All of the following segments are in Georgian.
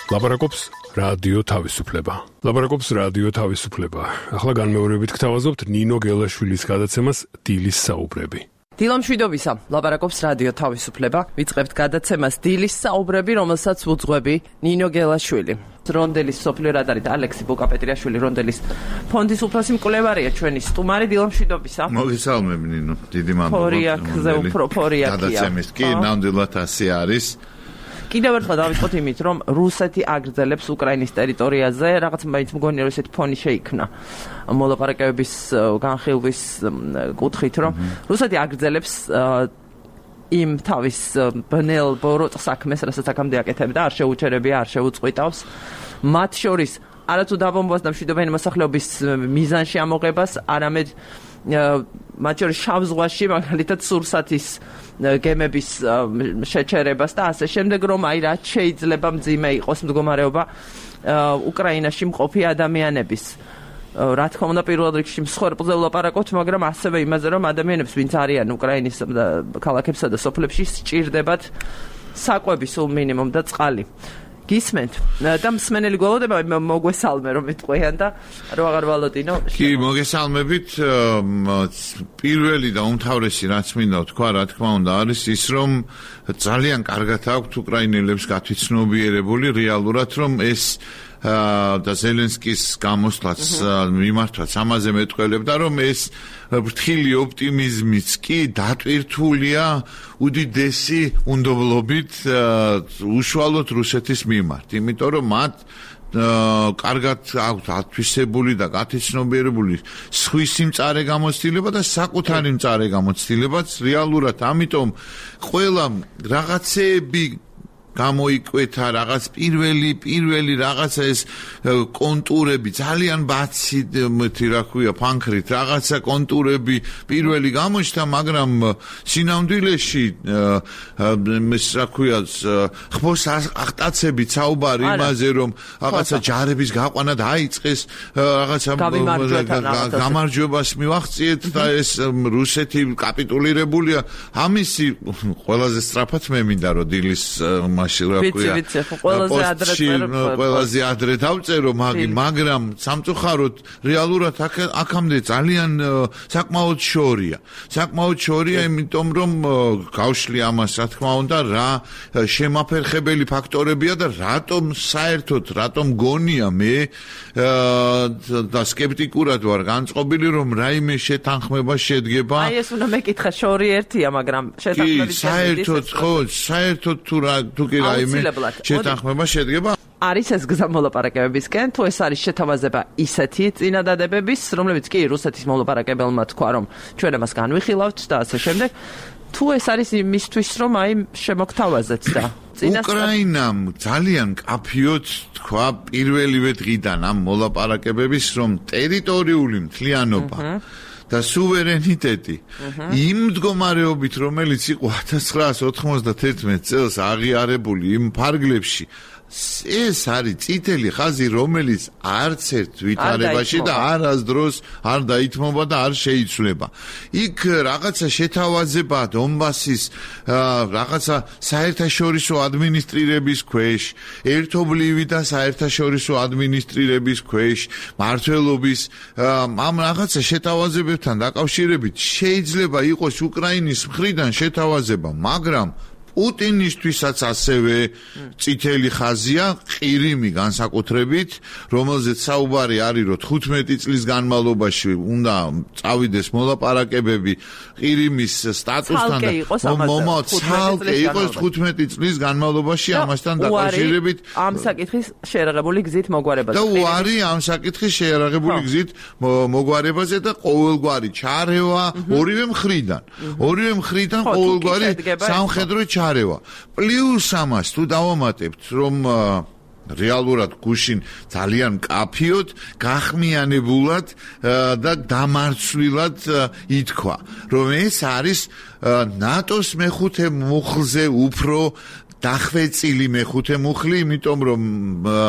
ლაპარაკობს რადიო თავისუფლება. ლაპარაკობს რადიო თავისუფლება. ახლა განმეორებით გთავაზობთ ნინო გელაშვილის გადაცემას დილის საუბრები. დილამშვიდობისა, ლაპარაკობს რადიო თავისუფლება. ვიწყებთ გადაცემას დილის საუბრები, რომელსაც უძღვები ნინო გელაშვილი. რონდელის სოფლიო რადარით ალექსი ბუკაპეტრიაშვილი რონდელის ფონდის უფროსი მკვლევარია ჩვენი სტუმარი. დილამშვიდობისა. მოგესალმები ნინო, დიდი მადლობა. ფორიაქზე უფრო ფორიაქია. გადაცემის კი ნამდვილად ასე არის. კიდევ ერთხელ დავიწყოთ იმით, რომ რუსეთი აგრძელებს უკრაინის ტერიტორიაზე, რაღაც მაინც მგონია რომ ესეთი ფონი შეიქმნა მოლაპარაკებების განხილვის კუთხით, რომ რუსეთი აგრძელებს იმ თავის ბნელ ბოროტ საქმეს, რასაც აქამდე აკეთებდა, არ შეუჩერებია, არ შეუწყვიტავს. მათ შორის არათუ დაბომბვას და მშვიდობიანი მოსახლეობის მიზანში ამოღებას, არამედ მათ შორის შავ ზღვაში, მაგალითად სურსათის გემების შეჩერებას და ასე შემდეგ, რომ აი რაც შეიძლება მძიმე იყოს მდგომარეობა უკრაინაში მყოფი ადამიანების. რა თქმა უნდა, პირველ რიგში მსხვერპლზე ვლაპარაკობთ, მაგრამ ასევე იმაზე, რომ ადამიანებს, ვინც არიან უკრაინის ქალაქებსა და სოფლებში, სჭირდებათ საკვები სულ მინიმუმ და წყალი. გისმენთ და მსმენელი გველოდება მოგვესალმე რომ მეთყვიან და რომ აღარ ვალოდინო. კი, მოგესალმებით. პირველი და უმთავრესი რაც მინდა ვთქვა, რა თქმა უნდა, არის ის, რომ ძალიან კარგად აქვთ უკრაინელებს გათვითცნობიერებული რეალურად, რომ ეს და ზელენსკის გამოსვლაც მიმართვაც ამაზე მეტყველებდა, რომ ეს ფრთხილი ოპტიმიზმიც კი დატვირთულია უდიდესი უნდობლობით უშუალოდ რუსეთის მიმართ, იმიტომ რომ მათ კარგად აქვთ ათვისებული და გათვითცნობიერებული სხვის მწარე გამოცდილება და საკუთარი მწარე გამოცდილებაც რეალურად, ამიტომ ყველა რაღაცეები გამოიკვეთა, რაღაც პირველი რაღაცა ეს კონტურები ძალიან ბაცი, რა ქვია, ფანქრით, რაღაცა კონტურები პირველი გამოჩნდა, მაგრამ სინამდვილეში ეს რა ქვია, ხმოს აღტაცებით საუბარი იმაზე, რომ რაღაცა ჯარების გაყვანა დაიწყეს, რაღაცა გამარჯვებას მივახციეთ და ეს რუსეთი კაპიტულირებულია. ამისი ყველაზე სწრაფად მე მინდა რომ დილის ყველაზე ადრე დავწერო, მაგრამ სამწუხაროდ რეალურად აქამდე ძალიან საკმაოდ შორია, იმიტომ რომ გავშლი ამას, რა თქმა უნდა, რა შემაფერხებელი ფაქტორებია და რატომ გონია მე და სკეპტიკურად ვარ განწყობილი, რომ რაიმე შეთანხმება შედგება. აი ეს უნდა მეკითხა, შორი ერთია, მაგრამ შეთანხმების საერთოდ თუ კი რაიმე შეთანხმება შედგება. არის ეს გზა მოლაპარაკებებისკენ, თუ ეს არის შეთავაზება ისეთი წინადადებების, რომლებიც კი რუსეთის მოლაპარაკებელმა თქვა, რომ ჩვენ ამას განვიხილავთ და ასე შემდეგ, თუ ეს არის იმისთვის, რომ აი შემოგთავაზეთ და უკრაინამ ძალიან კაფიოდ თქვა პირველივე დღიდან ამ მოლაპარაკებების, რომ ტერიტორიული მთლიანობა და სუვერენიტეტი იმ მდგომარეობით, რომელიც იყო 1991 წელს აღიარებული იმ ფარგლებში, ეს არის წითელი ხაზი, რომელიც არც ერთ ვითარებაში და არასდროს არ დაითმობა და არ შეიცვლება. იქ რაღაცა შეთავაზება დონბასის რაღაცა საერთაშორისო ადმინისტრირების ქვეშ, ერთობლივი და საერთაშორისო ადმინისტრირების ქვეშ, მმართველობის ამ რაღაცა შეთავაზებებთან დაკავშირებით შეიძლება იყოს უკრაინის მხრიდან შეთავაზება, მაგრამ პუტინისთვისაც ასევე წითელი ხაზია, ყირიმი განსაკუთრებით, რომელზეც საუბარი არის, რომ 15 წლის განმავლობაში უნდა წავიდეს მოლაპარაკებები ყირიმის სტატუსთან და ცალკე იყოს 15 წლის განმავლობაში ამასთან დაკავშირებით ამ საკითხის შეერაღებული გზით მოგვარებაზე. და უარი ამ საკითხის შეერაღებული გზით მოგვარებაზე და ყოველგვარი ჩარევა ორივე მხრიდან ყოველგვარი სამხედრო ჩარევა. პლუს ამას თუ დავამატებთ, რომ რეალურად გუშინ ძალიან კაფიოდ, გახმიანებულად და დამარცვლილად ითქვა, რომ ეს არის ნატოს მეხუთე მუხლზე უფრო დახვეწილი მეხუთე მუხლი, იმიტომ რომ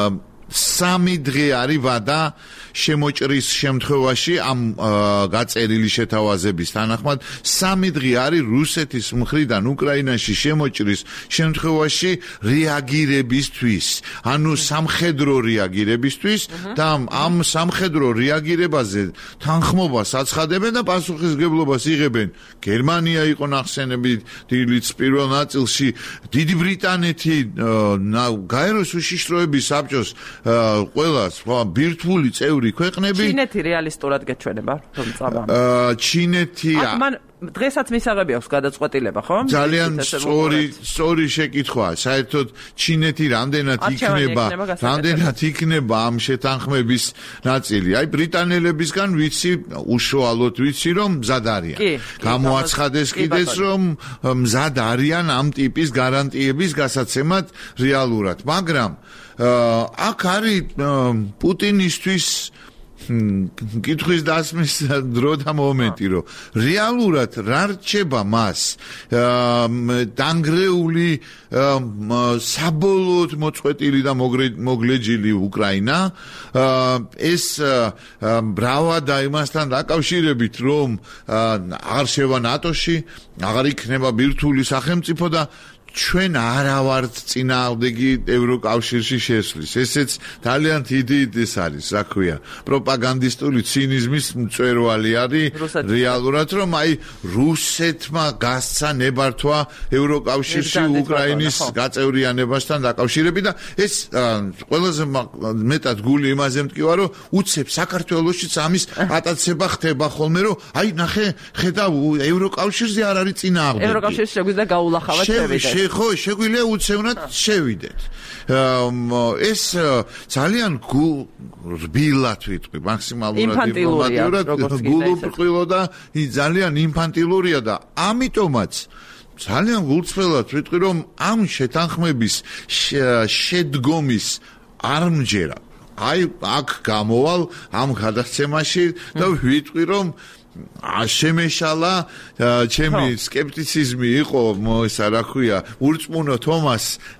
3 დღე არის ვადა შემოჭრის შემთხვევაში ამ გაწერილი შეთავაზების თანახმად 3 დღე არის რუსეთის მხრიდან უკრაინაში შემოჭრის შემთხვევაში რეაგირებისთვის ანუ სამხედრო რეაგირებისთვის და ამ სამხედრო რეაგირებაზე თანხმობას აცხადებენ და პასუხისგებლობას იღებენ გერმანია იყო ნახსენები დილის პირველ ნაწილში დიდი ბრიტანეთი გაეროს უშიშროების საბჭოს ყველა ბირთვული წევრი ქვეყნები ჩინეთი რეალისტურად გეჩვენება რომ წაბამ ჩინეთი მან დღესაც მისაღები აქვს გადაწყვეტილება ხო ძალიან სწორი შეკითხვაა საერთოდ ჩინეთი რამდენად იქნება ამ შეთანხმების ნაწილი აი ბრიტანელებისგან ვიცი უშუალოდ ვიცი რომ მზად არიან გამოაცხადეს კიდეც რომ მზად არიან ამ ტიპის გარანტიების გასაცემად რეალურად მაგრამ აქ არის პუტინისთვის კითხვის დასმის დრო და მომენტი რომ რეალურად რა რჩება მას დანგრეული საბოლოოდ მოწყვეტილი და მოგლეჯილი უკრაინა ეს ბრავადა იმასთან დაკავშირებით რომ აღარ შევა ნატოში აღარ იქნება ბირთვული სახელმწიფო და ჩვენ არა ვართ წინააღმდეგი ევროკავშირში შესვლის. ესეც ძალიან დიდი ის არის, რა ქვია, პროპაგანდისტული ცინიზმის მწვერვალი არის რეალურად, რომ აი რუსეთმა გასცა ნებართვა ევროკავშირში უკრაინის გაწევრიანებასთან დაკავშირებით და ეს ყველაზე მეტად გული იმაზე მტკივა, რომ უცებ საქართველოშიც ამის ატაცება ხდება ხოლმე, რომ აი ნახე, ხედავ ევროკავშირზე არ არის წინააღმდეგი. ევროკავშირში შეგვიძლია გაულახავად შევიდეთ. ხო, შეგვიძლია უცევნად შევიდეთ. ეს ძალიან რბილად ვიტყვი, მაქსიმალურად გულუბრყვილო და ძალიან ინფანტილურია და ამიტომაც ძალიან გულწრფელად ვიტყვი, რომ ამ შეთანხმების შედგომის არ მჯერა. აი, აქ გამოვალ ამ გადაცემაში და ვიტყვი, რომ შემეშალა ჩემი სკეპტიციზმი იყო ისა რა ქვია ურწმუნო თომას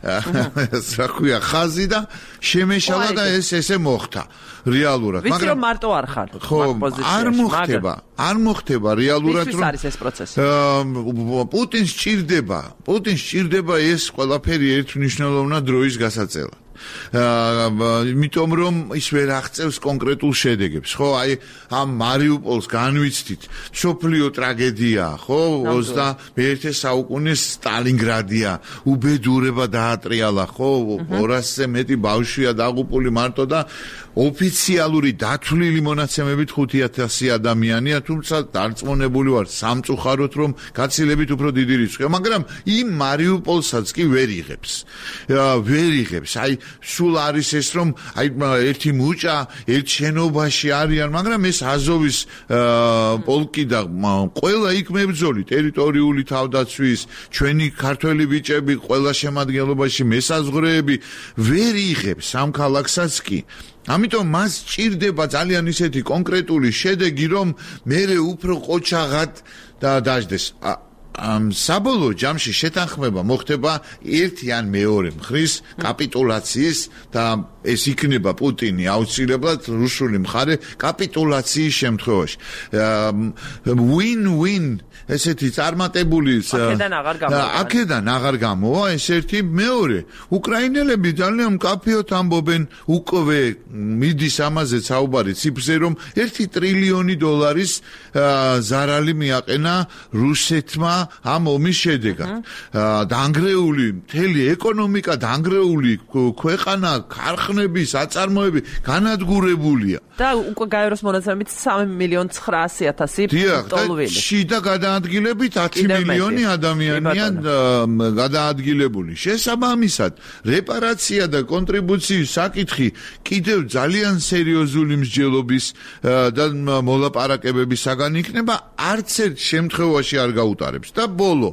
რა ქვია ხაზი და შემეშალა და ესე მოხდა რეალურად მაგრამ ვიცი რომ მარტო არ ხარ მაგ პოზიციაში არ მოხდება რეალურად რომ არის ეს პროცესი პუტინს ჭირდება ეს ყველაფერი ერთმნიშვნელოვნად დროის გასაწევად იმიტომ რომ ის ვერ აღწევს კონკრეტულ შედეგებს ხო აი ამ მარიუპოლს განვიცდით სოფლიო ტრაგედია ხო 21 საუკუნის სტალინგრადია უბედურება დაატრიალა ხო 200-ზე მეტი ბავშვია დაღუპული მარტო და ოფიციალური დათვლილი მონაცემებით 5,000 ადამიანია თუმცა დარწმუნებული ვარ სამწუხაროდ რომ გაცილებით უფრო დიდი რისკია მაგრამ იმ მარიუპოლსაც კი ვერ იღებს აი სულ არის ეს რომ აი ერთი მუჭა ერთ შენობაში არიან მაგრამ ეს აზოვის პოლკი და ყველა იქ მებრძოლი ტერიტორიული თავდაცვის ჩვენი ქართველი ბიჭები ყველა შემადგენლობაში მესაზღვრეები ვერ იღებს ამ ქალაქსაც კი ამიტომ მას ჭირდება ძალიან ისეთი კონკრეტული შედეგი რომ მერე უფრო ყოჩაღად დაждდეს საბოლოო ჯამში შეთანხმება მოხდება ერთი ან მეორე მხრის კაპიტულაციის და ეს იქნება პუტინი აუცილებლად რუსული მხარე კაპიტულაციის შემთხვევაში win-win ესეთი წარმატებული აქედან აღარ გამოვა ეს ერთი მეორე უკრაინელები ძალიან მკაფიოდ ამბობენ უკვე მიდის ამაზე საუბარი ციფრზე რომ 1 ტრილიონი დოლარის ზარალი მიაყენა რუსეთმა ამ ომის შედეგად დანგრეული მთელი ეკონომიკა დანგრეული ქვეყანა ქარხნები საწარმოები განადგურებულია და უკვე გაეროს მონაცემებით 3,900,000 დოლარი შიდა გადაადგილებით 10 მილიონი ადამიანია გადაადგილებული შესაბამისად რეპარაცია და კონტრიბუციის საკითხი კიდევ ძალიან სერიოზული მსჯელობის და მოლაპარაკებების საგან იქნება არც ერთ შემთხვევაში არ გაუტარებს და ბოლო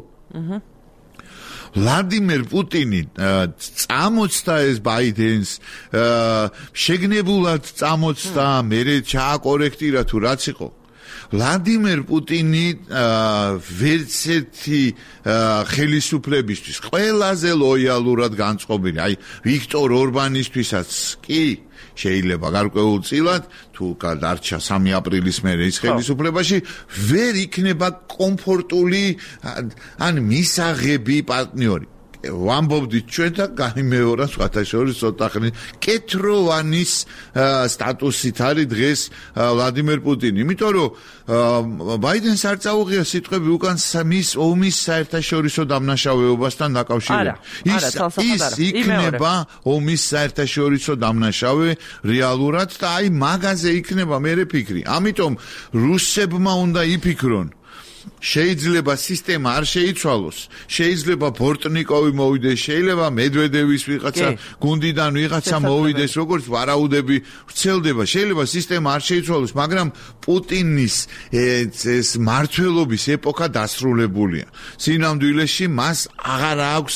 ვლადიმერ პუტინი წამოწდა ეს ბაიდენს შეგნებულად წამოწდა მერე ჩააკორექტირა თუ რაც იყო ვლადიმერ პუტინი ვერც ერთი ხელისუფლებისთვის ყველაზე ლოიალურად განწყობილი, აი ვიქტორ ორბანისთვისაც კი შეიძლება გარკვეულწილად თუ გადარჩა 3 აპრილის მერე ის ხელისუფლებაში ვერ იქნება კომფორტული ან მისაღები პარტნიორი. ვამბობდით ჩვენ და გამიმეორა სხვათა შორის ცოტა ხნის კეთროვანის სტატუსით არის დღეს ვლადიმერ პუტინი. იმიტომ რომ ბაიდენს არ წაუღია სიტყვები უკან მის ომის საერთაშორისო დამნაშავეობასთან დაკავშირებით. ის იქნება ომის საერთაშორისო დამნაშავე რეალურად და აი მაგაზე იქნება მერე ფიქრი. ამიტომ რუსებმა უნდა იფიქრონ შეიძლება სისტემა არ შეიცვალოს, შეიძლება ბორტნიკოვი მოვიდეს, შეიძლება მედვედევის ვიღაცა გუნდიდან ვიღაცა მოვიდეს, როგორც ვარაუდები ვრცელდება, შეიძლება სისტემა არ შეიცვალოს, მაგრამ პუტინის ეს მართლობის ეპოქა დასრულებულია. სინამდვილეში მას აღარ აქვს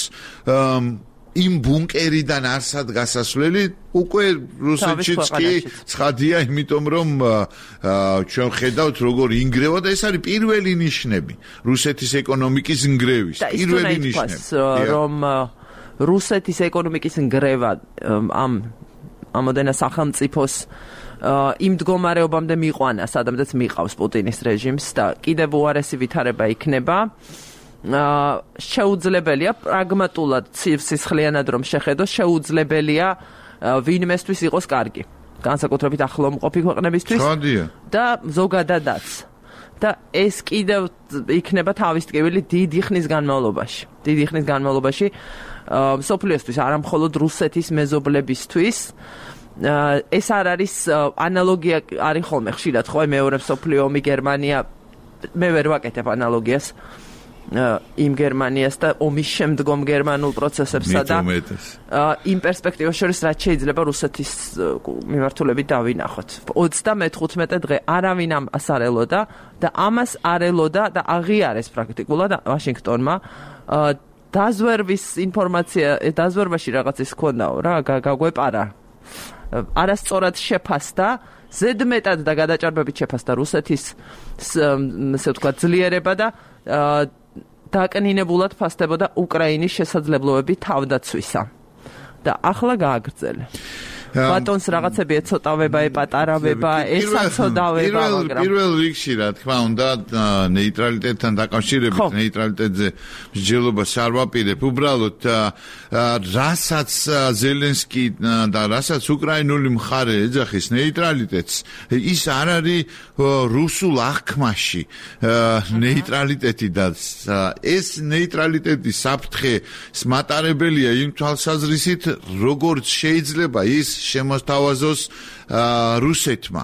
იმ ბუნკერიდან არსად გასასვლელი უკვე რუსეთშიც კი ცხადია, იმიტომ რომ ჩვენ ხედავთ როგორ ინგრევა და ეს არის პირველი ნიშნები რუსეთის ეკონომიკის ნგრევის. პირველი ნიშნები. რომ რუსეთის ეკონომიკის ნგრევა ამოდენა სახელმწიფოს იმ მდგომარეობამდე მიყვანა, სადაც მიყავს პუტინის რეჟიმს და კიდევ უარესი ვითარება იქნება. შეუძლებელია პრაგმატულად სისხლიანად რომ შეხედოს, შეუძლებელია ვინმესთვის იყოს კარგი, განსაკუთრებით ახლომყოფი ქვეყნებისთვის და ზოგადადაც. და ეს კიდევ იქნება თავის ტკივილი დიდი ხნის განმავლობაში. მსოფლიოსთვის, არა მხოლოდ რუსეთის მეზობლებისთვის. ეს არ არის ანალოგია, არის ხოლმე ხშირად ხო მეორე მსოფლიო ომი გერმანია, მე ვერ ვაკეთებ ანალოგიას იმ გერმანიას და ომის შემდგომ გერმანულ პროცესებსა და იმ პერსპექტივას შორის რაც შეიძლება რუსეთის მიმართულებით დავინახოთ. 35 დღე არავინ ამას არ ელოდა და ამას არ ელოდა და აღიარეს პრაქტიკულად ვაშინგტონმა დაზვერვის ინფორმაცია, დაზვერვაში რაღაცის ქონდაო რა, გაგვეპარა. არასწორად შეფასდა, ზედმეტად და გადაჭარბებით შეფასდა რუსეთის ესე ვთქვათ ძლიერება და დაკნინებულად ფასდებოდა უკრაინის შესაძლებლობები თავდაცვისა. და ახლა გააგრძელე. ბატონს რაღაცები ეცოტავება, epataraveba, ესაცოდავება, მაგრამ პირველ რიგში რა თქმა უნდა ნეიტრალიტეტთან დაკავშირებით ნეიტრალიტეტზე მსჯელობას არ ვაპირებ. უბრალოდ რასაც ზელენსკი და რასაც უკრაინული მხარე ეძახის ნეიტრალიტეტს, ის არ არის რუსულ აღქმაში ნეიტრალიტეტი და ეს ნეიტრალიტეტი საფრთხე მატარებელია იმ თვალსაზრისით, როგორც შეიძლება ის შემოთავაზოს რუსეთმა.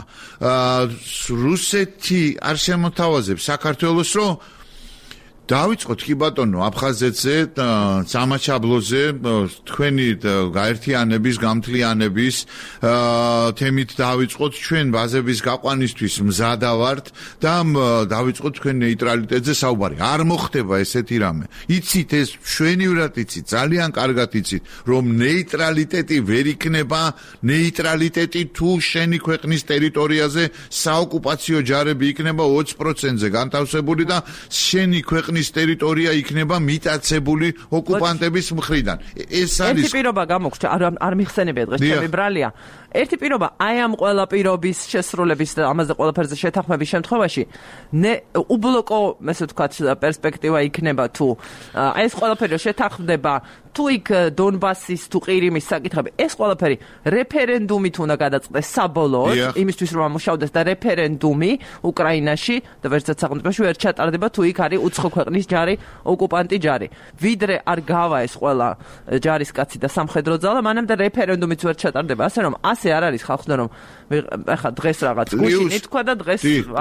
რუსეთი არ შემოთავაზებს საქართველოს, რომ დავიწყოთ კი ბატონო აფხაზეთზე, სამაჩაბლოზე თქვენი გაერთიანების, გამთლიანების თემით დავიწყოთ ჩვენ ბაზების გაყვანისთვის მზადა ვართ და დავიწყოთ თქვენ ნეიტრალიტეტზე საუბარი. არ მოხდება ესეთი რამე. იცით ეს ჩვენივრად იცით, ძალიან კარგად იცით, რომ ნეიტრალიტეტი ვერ იქნება ნეიტრალიტეტი თუ შენი ქვეყნის ტერიტორიაზე საოკუპაციო ჯარები იქნება 20%-ზე განთავსებული და შენი ქვეყნის ტერიტორია იქნება მიტაცებული ოკუპანტების მხრიდან. ეს არის ერთი პირობა გამოგჩა, არ მიხსენებია დღეს ჩემი ბრალია. ერთი პირობა აი ამ ყველა პირობის შესრულების და ამაზე ყველაფერზე შეთანხმების შემთხვევაში უბლოკო, ესე ვთქვათ, პერსპექტივა იქნება თუ აი ეს ყველაფერი შეთანხმდება თუ იქ დონბასის თუ ყირიმის საკითხები, ეს ყველაფერი რეფერენდუმით უნდა გადაწყდეს საბოლოოდ, იმისთვის რომ ამუშავდეს და რეფერენდუმი უკრაინაში და ვერცად სახელმწიფოში ვერ ჩატარდება თუ იქ არის უცხო ქვეყნის ჯარი, ოკუპანტი ჯარი. ვიდრე არ გავა ეს ყველა ჯარისკაცი და სამხედრო ძალა, მანამდე რეფერენდუმიც ვერ ჩატარდება, ასე რომ ასე არ არის ხალხთან რომ ეხა დღეს რაღაც გუშინი თქვა და დღეს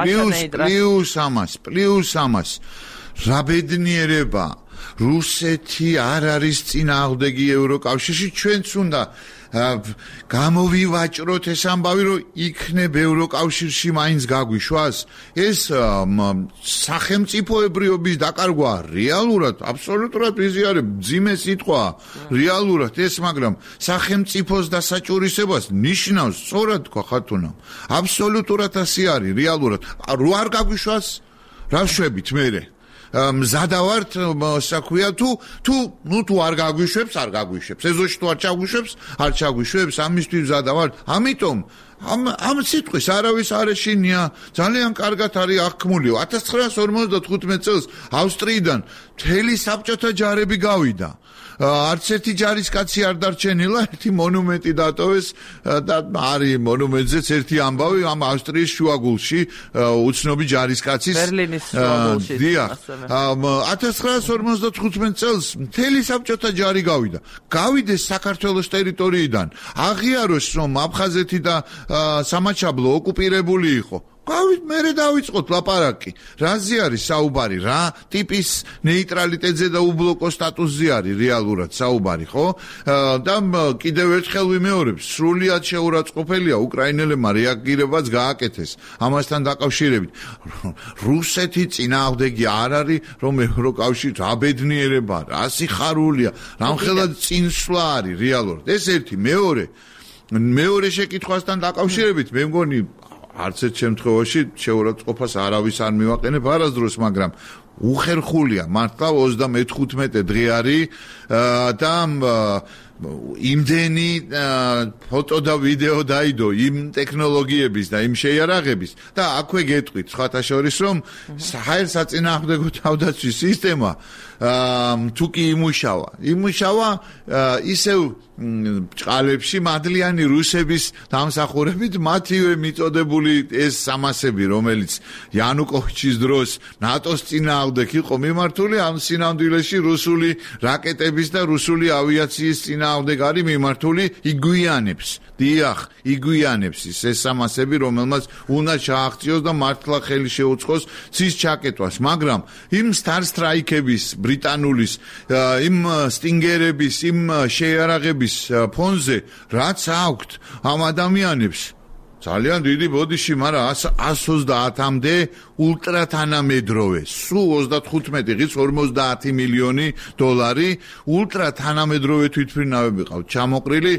პლუს ამას რა ბედნიერება რუსეთი არ არის წინააღმდეგი ევროკავშირში, ჩვენც უნდა გამოვივაჭროთ ეს ამბავი, რომ იქნებ ევროკავშირში მაინც გაგვიშვას. ეს სახელმწიფოებრიობის დაკარგვა რეალურად, აბსოლუტურად იზიარებ, ძიმე სიტყვა რეალურად ეს, მაგრამ სახელმწიფოს დასაჭურისებას ნიშნავს, სწორად თქვა ხათუნამ. აბსოლუტურად ასე არის რეალურად. რო არ გაგვიშვას, რა შვებით მერე? მზადავართ საქვია თუ არ გაგვიშვებს, არ გაგვიშვებს. ეზოში თუ არ ჩაგვიშვებს, ამისთვის მზადავართ. ამიტომ ამ სიტყვის არავის არ ეშინია, ძალიან კარგად არის აღქმული. 1955 წელს ავსტრიიდან მთელი საბჭოთა ჯარები გავიდა. არც ერთი ჯარისკაცი არ დარჩენილა, ერთი მონუმენტი დატოვეს და არის მონუმენტზეც ერთი ამბავი ამ ავსტრიის შუაგულში უცნობი ჯარისკაცის ბერლინის შუაგულში. დიახ. 1955 წელს მთელი საბჭოთა ჯარი გავიდა. გავიდეს საქართველოს ტერიტორიიდან, აღიაროს რომ აფხაზეთი და სამაჩაბლო ოკუპირებული იყო. გავით მერე დავიწყოთ ლაპარაკი. რაზე არის საუბარი? რა ტიპის ნეიტრალიტეტზე და უბლოკო სტატუსზე არის რეალურად საუბარი, ხო? და კიდევ ერთხელ ვიმეორებ, სრულიად შეურაცხყოფელია უკრაინელებმა რეაგირებაც გააკეთეს ამასთან დაკავშირებით. რუსეთი წინააღმდეგი არ არის, რომ ევროკავშირი რა ბედნიერება, რა სიხარულია, რამხელად წინსვლა არის რეალურად. ეს ერთი, მეორე შეკითხვასთან დაკავშირებით, მე მგონი არც ერთ შემთხვევაში შეურაცხყოფას არავის არ მივაყენებ არასდროს, მაგრამ უხერხულია მართლა 35 დღე არის და იმდენი ფოტო და ვიდეო დაიდო იმ ტექნოლოგიების და იმ შეიარაღების და აქვე გეტყვით სხვათა შორის რომ საერთაშორისო თავდაცვის სისტემა თუ კი იმუშავა ისევ ჭყალებში მადლიანი რუსების დამსახურებით მათივე მიწოდებული ეს სამასები, რომელიც იანუკოვიჩის დროს ნატოს წინააღმდეგ იყო მიმართული, ამ სინამდვილეში რუსული რაკეტების და რუსული ავიაციის წინააღმდეგ არის მიმართული, იგვიანებს. დიახ, იგვიანებს ეს სამასები, რომელმაც უნდა ჩააღწიოს და მართლა ხელი შეუწყოს ცის ჩაკეტვას, მაგრამ იმ Star Strike-ების, ბრიტანულის, იმ სტინგერების, იმ შეიარაღების ფონზე რაც აქვთ ამ ადამიანებს ძალიან დიდი ბოდიში, მაგრამ 130-მდე ულტრათანამედროვე, სულ 35 ღირს 50 მილიონი დოლარი ულტრათანამედროვე თვითმფრინავები ყავთ ჩამოყრილი,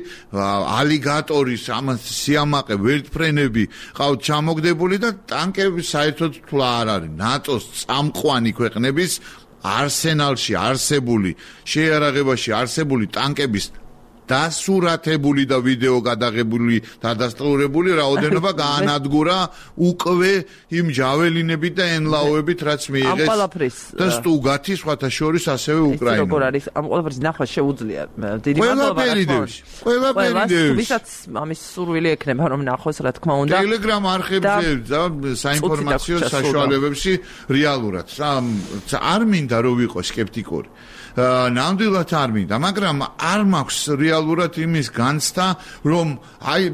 ალიგატორის სიამაყე ვერტფრენები ყავთ ჩამოგდებული და ტანკები საერთოდ თვლა არ არის. ნატოს წამყვანი ქვეყნების არსენალში არსებული, შეიარაღებაში არსებული ტანკების დასურათებული და ვიდეო გადაღებული, დადასტურებული რაოდენობა გაანადგურა უკვე იმ ჯაველინებით და ენლაოებით, რაც მიიღეს და სტუგათი სხვათა შორის ასევე უკრაინა. როგორ არის ამ ყველაფრის ნახვა შეუძლია. დიდი მადლობა. ყველაფერი ვისაც ამის სურვილი ექნება რომ ნახოს, რა თქმა უნდა. Telegram არხებზე და საინფორმაციო საშუალებებში რეალურად. არ მინდა რომ ვიყო სკეპტიკური. ნამდვილად არ მინდა, მაგრამ არ მაქვს რეალურად იმის განცდა, რომ აი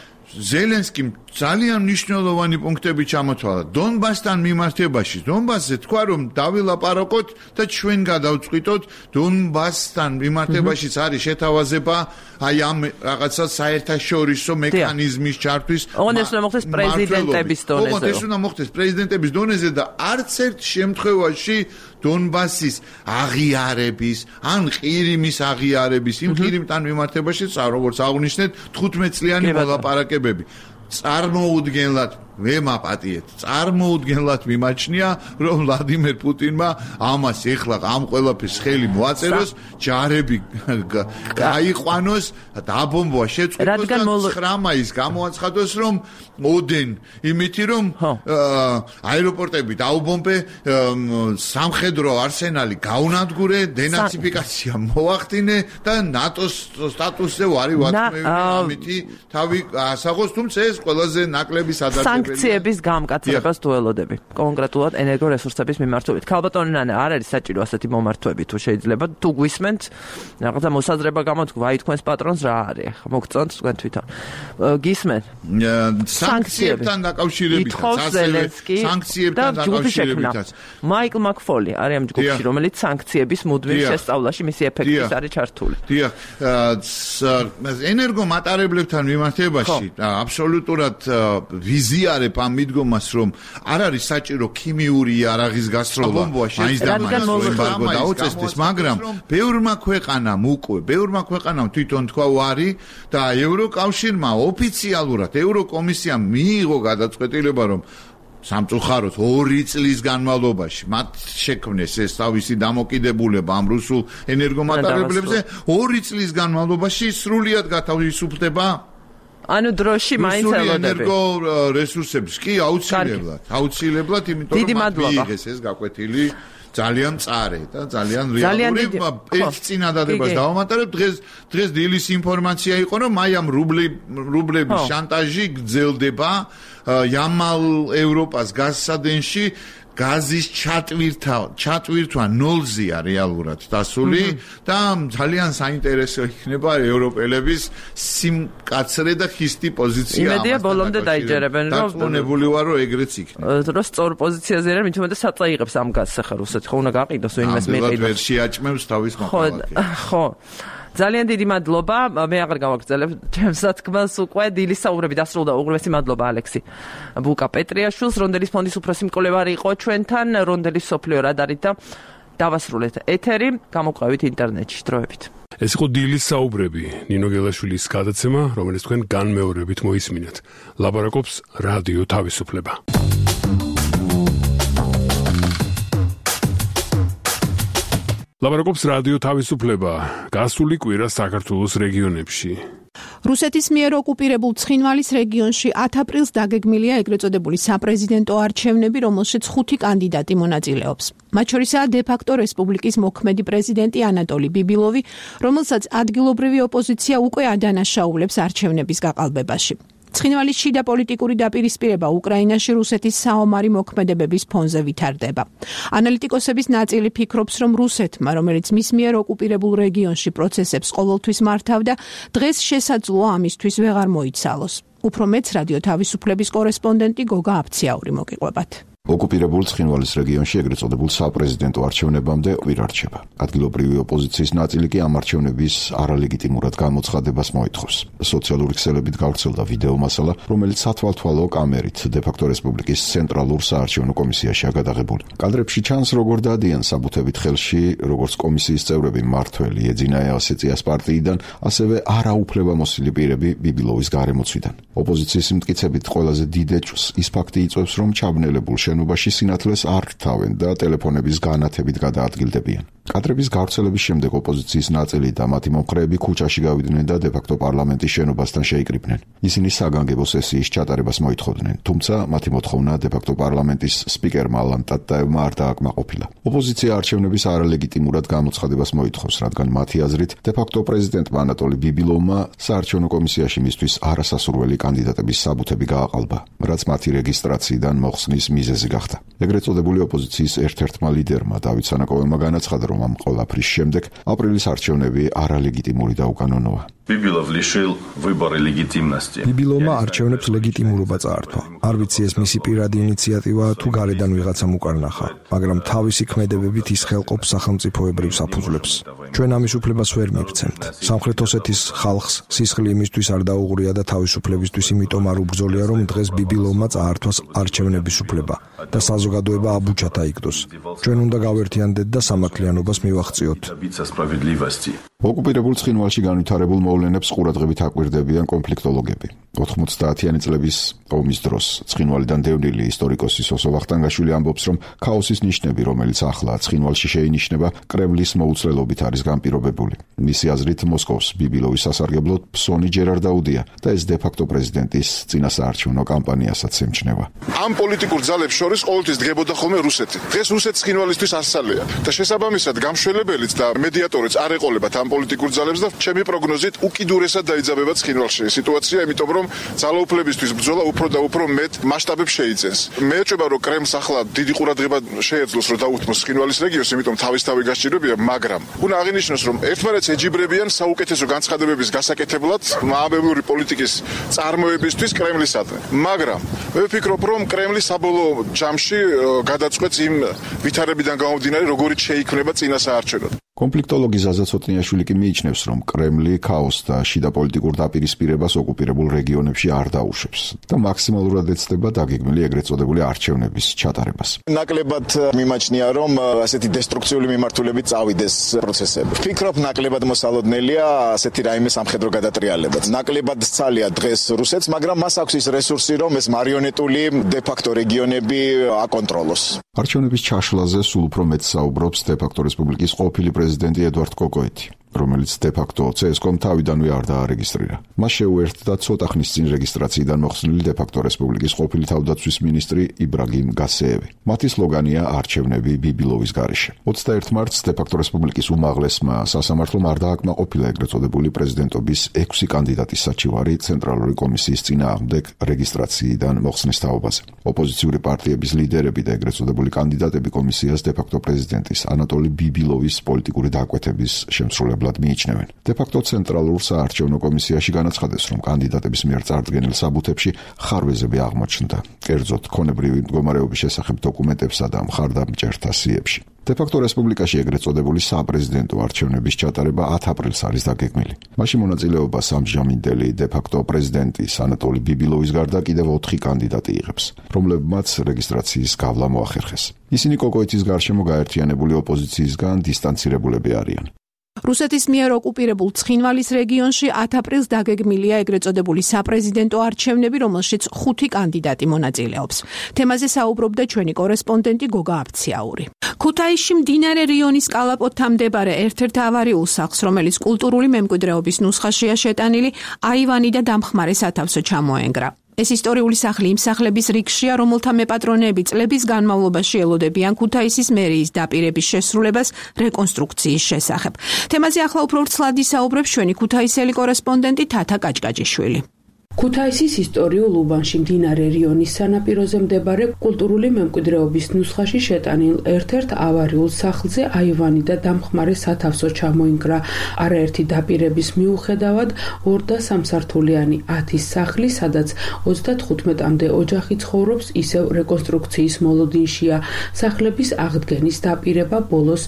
ზელენსკიმ ძალიან მნიშვნელოვანი პუნქტები ჩამოთვალა დონბასთან მიმართებაში. დონბასზე თქვა რომ დავილაპარაკოთ და ჩვენ გადავწყვიტოთ დონბასთან მიმართებაშიც არის შეთავაზება აი ამ რაღაცა საერთაშორისო მექანიზმის ჩართვის. ოღონდ ეს უნდა მოხდეს პრეზიდენტების დონეზე. ოღონდ ეს უნდა მოხდეს პრეზიდენტების დონეზე და არც ერთ შემთხვევაში დონბასის აღიარების ან ყირიმის აღიარების იმ ყირიმთან მიმართებაში როგორც აღნიშნეთ 15 წლიანი მოლაპარაკებები წარმოუდგენლად ვემაპატიეთ. წარმოუდგენლად მიმაჩნია, რომ ვლადიმერ პუტინმა ამას ეხლა ამ ყველაფერს ხელი მოაწეროს, ჯარები გაიყვანოს, დაბომბვა შეწყვიტოს და 9 მაისს გამოაცხადოს, რომ ოდენ იმითი რომ აეროპორტები დაუბომბე, სამხედრო არსენალი გაუნადგურე, დენაციფიკაცია მოახდინე და ნატოს სტატუსზე ვარი ვათმევი ამითი თავი ასაღოს, თუმცა ეს ყველაზე ნაკლები სადარგებლო სანქციების გამკაცებას თუ ველოდები. კონკრეტულად ენერგორესურსების მიმართულებით. ქალბატონი ნანა, არ არის საჭირო ასეთი მომართვები თუ შეიძლება თუ გვისმენთ რაღაცა მოსაზრება გამოთქვა, აი თქვენს პატრონს რა არის? მოგწონთ თქვენ თვითონ. გისმენთ? სანქციებთან დაკავშირებითაც, სანქციებთან დაკავშირებითაც. მაიკლ მაკფოლი არის ამ ჯგუფში, რომელიც სანქციების მუდმივ შესწავლაში მისი ეფექტის არის ჩართული. დიახ, ენერგომატარებლებთან მიმართებაში აბსოლუტურად ვიზიარებ ამ მიდგომას, რომ არ არის საჭირო ქიმიური იარაღის გასროლა, მაინც და მაინც ემბარგო დაუწესდეს, მაგრამ ბევრმა ქვეყანამ თვითონ თქვა ვარი და ევროკავშირმა ოფიციალურად ევროკომისიამ მიიღო გადაწყვეტილება, რომ სამწუხაროდ 2 წლის განმავლობაში მათ შექმნეს ეს თავისი დამოკიდებულება ამ რუსულ ენერგომატარებლებზე 2 წლის განმავლობაში სრულიად გათავისუფლდება ანუ დროში მაინც ელოდები ენერგო რესურსების კი აუცილებლად იმიტომ რომ მიიღეს ეს გაკვეთილი ძალიან მწარე და ძალიან რეალური ერთ წინადადებას დავამატებთ დღეს დილის ინფორმაცია იყო რომ აი ამ რუბლების შანტაჟი გრძელდება ямალ ევროპას გაზსადენში გაზის ჩატვირთვა 0-ზეა რეალურად დასული და ძალიან საინტერესო იქნება ევროპელების სიმკაცრე და ხისტი პოზიცია ამასთან. იმედია ბოლომდე დაიჯერებენ რომ დაწუნებული ვარ რომ ეგრეც იქნება. რომ სწორ პოზიციაზე არის, მით უმეტეს საწყა იღებს ამ გაზს ახლა რუსეთი ხო უნდა გაყიდოს ვინმეს მეყიდოს. ვერ შეაჭმევს თავის მოქალაქეს. ხო. ძალიან დიდი მადლობა. მე აღარ გავაგრძელებ ჩემს სათქმელს უკვე. დილის საუბრები დასრულდა. უღრმესი მადლობა ალექსი ბუკა პეტრიაშვილს, რონდელის ფონდის უფროსი მკვლევარი იყო ჩვენთან, რონდელის სოფლიო რადარით და დავასრულეთ ეთერი, გამოყვებით ინტერნეტში დროებით. ეს იყო დილის საუბრები, ნინო გელაშვილის გადაცემა, რომელიც თქვენ განმეორებით მოისმინეთ. ლაპარაკობს რადიო თავისუფლება. ლაპარაკობს რადიო თავისუფლება. გასული კვირა საქართველოს რეგიონებში. რუსეთის მიერ ოკუპირებულ ცხინვალის რეგიონში 10 აპრილს დაგეგმილია ეგრეთ წოდებული საპრეზიდენტო არჩევნები, რომელშიც 5 კანდიდატი მონაწილეობს. მათ შორისაა დე-ფაქტო რესპუბლიკის მოქმედი პრეზიდენტი ანატოლი ბიბილოვი, რომელსაც ადგილობრივი ოპოზიცია უკვე ადანაშაულებს არჩევნების გაყალბებაში. ცხინვალის შიდა პოლიტიკური დაპირისპირება უკრაინაში რუსეთის საომარი მოქმედებების ფონზე ვითარდება. ანალიტიკოსების ნაწილი ფიქრობს, რომ რუსეთმა, რომელიც მის მიერ ოკუპირებულ რეგიონში პროცესებს ყოველთვის მართავდა, დღეს შესაძლოა ამისთვის ვეღარ მოიცალოს. უფრო მეც რადიო თავისუფლების კორესპონდენტი გოგა აფციაური მოგიყვებათ. ოკუპირებულ ცხინვალის რეგიონში ეგრეთ წოდებულ საპრეზიდენტო არჩევნებამდე ვირარჩება. ადგილობრივი ოპოზიციის ნაწილი კი ამ არჩევნების არალეგიტიმურად გამოცხადებას მოითხოვს. სოციალური ქსელებით გავრცელდა ვიდეო მასალა, რომელიც სათვალთვალო კამერით დე-ფაქტო რესპუბლიკის ცენტრალურ საარჩევნო კომისიაშია გადაღებული. კადრებში ჩანს, როგორ დადიან საბუთებით ხელში, როგორც კომისიის წევრები მმართველი ეძინაე ასეწიას პარტიიდან, ასევე არაუფლებამოსილი პირები ბიბილოვის გარემოცვიდან. ოპოზიციის მტკიცებით ყველაზე დიდ ეჭვს ის ფაქტი იწვევს, რომ ჩაბნელებულ შენობაში სინათლეს არ რთავენ და ტელეფონების განათებით გადაადგილდებიან. კადრების გავრცელების შემდეგ ოპოზიციის ნაწილი და მათი მომხრეები ქუჩაში გავიდნენ და დე-ფაქტო პარლამენტის შენობასთან შეიკრიბნენ. ისინი საგანგებო სესიის ჩატარებას მოითხოვდნენ, თუმცა მათი მოთხოვნა დე-ფაქტო პარლამენტის სპიკერმა ალან ტატაევმა არ დააკმაყოფილა. ოპოზიცია არჩევნების არალეგიტიმურად გამოცხადებას მოითხოვს, რადგან მათი აზრით დე-ფაქტო პრეზიდენტმა ანატოლი ბიბილოვმა საარჩევნო კომისიაში მისთვის არასასურველი კანდიდატების საბუთები გააყალბა, რაც მათი რეგისტრაციიდან მოხსნის მიზეზი გახდა. ეგრეთ წოდებული ოპოზიციის ერთ-ერთმა ლიდერმა დავით სანაკოვმა განაცხადა, რომ ამ ყველაფრის შემდეგ აპრილის არჩევნები არალეგიტიმური და უკანონოა. ბიბილოვმა არჩევნებს ლეგიტიმურობა წაართვა. არ ვიცი ეს მისი პირადი ინიციატივა თუ გარედან ვიღაცამ უკარნახა, მაგრამ თავისი ქმედებებით ის ხელყოფს სახელმწიფოებრივ საფუძვლებს. ჩვენ ამის უფლებას ვერ მივცემთ. სამხრეთ ოსეთის ხალხს სისხლი იმისთვის არ დაუღრია და თავისუფლებისთვის იმიტომ არ უბრძოლია, რომ დღეს ბიბილოვმა წაართვას არჩევნების უფლება და საზოგადოება აბუჩად აიგდოს. ჩვენ უნდა გავერთიანდეთ და სამართლიანობას მივახციოთ. ოკუპირებულ ცხინვალში განვითარებულ მოვლენებს ყურადღებით აკვირდებიან კონფლიქტოლოგები. 90-იანი წლების ომის დროს ცხინვალიდან დევნილი ისტორიკოსი სოსო ვახტანგაშვილი ამბობს, რომ ქაოსის ნიშნები, რომელიც ახლა ცხინვალში შეინიშნება, კრემლის მოუწლელობით არის განპირობებული. მისი აზრით, მოსკოვს ბიბილოვის სასარგებლოდ ფსონი ჯერ არ დაუდია და ეს დე-ფაქტო პრეზიდენტის წინასაარჩევნო კამპანიასაც ემჩნევა. ამ პოლიტიკურ ძალებს შორის ყოველთვის დგებოდა ხოლმე რუსეთი. დღეს რუსეთი ცხინვალისთვის ასწალია და შესაბამისად გამშველებელიც და მედიატორიც არ ეყოლებათ ამ პოლიტიკურ ძალებს და ჩემი პროგნოზით უკიდურესად დაიძაბება ცხინვალში სიტუაცია, იმიტომ რომ ძალაუფლებისთვის ბრძოლა უფრო და უფრო მეტ მასშტაბებს შეიცავს. მე ეჭვება რომ კრემლს ახლა დიდი ყურადღება შეეძლოს რომ დაუთმოს ცხინვალის რეგიონს, იმიტომ თავისთავად გასჭიროებია, მაგრამ უნდა აღინიშნოს რომ ერთმანეთს ეჯიბრებიან საუკეთესო განცხადებების გასაკეთებლად მააბელური პოლიტიკის წარმოებისთვის კრემლისადმი. მაგრამ მე ვფიქრობ რომ კრემლი საბოლოო ჯამში გადაწყვეტს იმ ვითარებიდან გამომდინარე როგორიც შეიქმნება წინა საარჩევნო. კონფლიქტოლოგი ზაზა ცოტნიაშვილი კი მიიჩნევს, რომ კრემლი ქაოსს და შიდა პოლიტიკურ დაპირისპირებას ოკუპირებულ რეგიონებში არ დაუშვებს და მაქსიმალურად ეცდება დაგეგმილი ეგრეთ წოდებული არჩევნების ჩატარებას. ნაკლებად მიმაჩნია, რომ ასეთი დესტრუქციული მიმართულებით წავიდეს პროცესები. ვფიქრობ, ნაკლებად მოსალოდნელია ასეთი რაიმე სამხედრო გადატრიალება. ნაკლებად სცალია დღეს რუსეთს, მაგრამ მას აქვს ის რესურსი, რომ ეს მარიონეტული დე-ფაქტო რეგიონები აკონტროლოს. არჩევნების ჩაშლაზე სულ უფრო მეტ საუბრობს დე-ფაქტო რესპუბლიკის ყოფილი პრეზიდენტი ედვარდ კოკოეთი, რომელიც დე-ფაქტო CSKOM თავიდანვე არ დაარეგისტრირა. მას შეუერთდა ცოტა ხნის წინ რეგისტრაციიდან მოხსნილი დე-ფაქტო რესპუბლიკის ყოფილი თავდაცვის მინისტრი იბრაგიმ გასეევი. მათი სლოგანია არჩევნები ბიბილოვის გარეშე. 21 მარტს დე-ფაქტო რესპუბლიკის უმაღლესმა სასამართლომ არ დააკმაყოფილა ეგრეთ წოდებული პრეზიდენტობის 6 კანდიდატის საჩივარი ცენტრალური კომისიის წინააღმდეგ რეგისტრაციიდან მოხსნის თაობაზე. ოპოზიციური პარტიების ლიდერები და ეგრეთ წოდებული კანდიდატები კომისიას დე-ფაქტო პრეზიდენტის ანატოლი ბიბილოვის პოლიტიკური დაკვეთების შემსრულებლად მიიჩნევენ. დე-ფაქტო ცენტრალურ საარჩევნო კომისიაში განაცხადეს, რომ კანდიდატების მიერ წარდგენილ საბუთებში ხარვეზები აღმოჩნდა, კერძოდ ქონებრივი მდგომარეობის შესახებ დოკუმენტებსა და მხარდამჭერთა სიებში. დე-ფაქტო რესპუბლიკაში ეგრეთ წოდებული საპრეზიდენტო არჩევნების ჩატარება 10 აპრილს არის დაგეგმილი. მაშინ მონაწილეობას ამჟამინდელი დე-ფაქტო პრეზიდენტის ანატოლი ბიბილოვის გარდა კიდევ 4 კანდიდატი იღებს, რომლებმაც რეგისტრაციის გავლა მოახერხეს. ისინი კოკოეთის გარშემო გაერთიანებული ოპოზიციისგან დისტანცირებულები არიან. რუსეთის მიერ ოკუპირებულ ცხინვალის რეგიონში 10 აპრილს დაგეგმილია ეგრეთ წოდებული საპრეზიდენტო არჩევნები, რომელშიც 5 კანდიდატი მონაწილეობს. თემაზე საუბრობდა ჩვენი კორესპონდენტი გოგა აბციაური. ქუთაისში მდინარე რიონის კალაპოტთან მდებარე ერთ-ერთ ავარიულ სახლს, რომელიც კულტურული მემკვიდრეობის ნუსხაშია შეტანილი, აივანი და დამხმარე სათავსო ჩამოენგრა. ეს ისტორიული სახლი იმ სახლების რიგშია, რომელთა მეპატრონეები წლების განმავლობაში ელოდებიან ქუთაისის მერიის დაპირების შესრულებას რეკონსტრუქციის შესახებ. თემაზე ახლა უფრო ვრცლად ისაუბრებს ჩვენი ქუთაისელი კორესპონდენტი თათა კაჭკაჭიშვილი. ქუთაისის ისტორიულ უბანში მდინარე რიონის სანაპიროზე მდებარე კულტურული მემკვიდრეობის ნუსხაში შეტანილ ერთ-ერთ ავარიულ სახლზე აივანი და დამხმარე სათავსო ჩამოინგრა. არაერთი დაპირების მიუხედავად 2 და 3 სართულიანი 10 სახლი, სადაც 35-მდე ოჯახი ცხოვრობს, ისევ რეკონსტრუქციის მოლოდინშია. სახლების აღდგენის დაპირება ბოლოს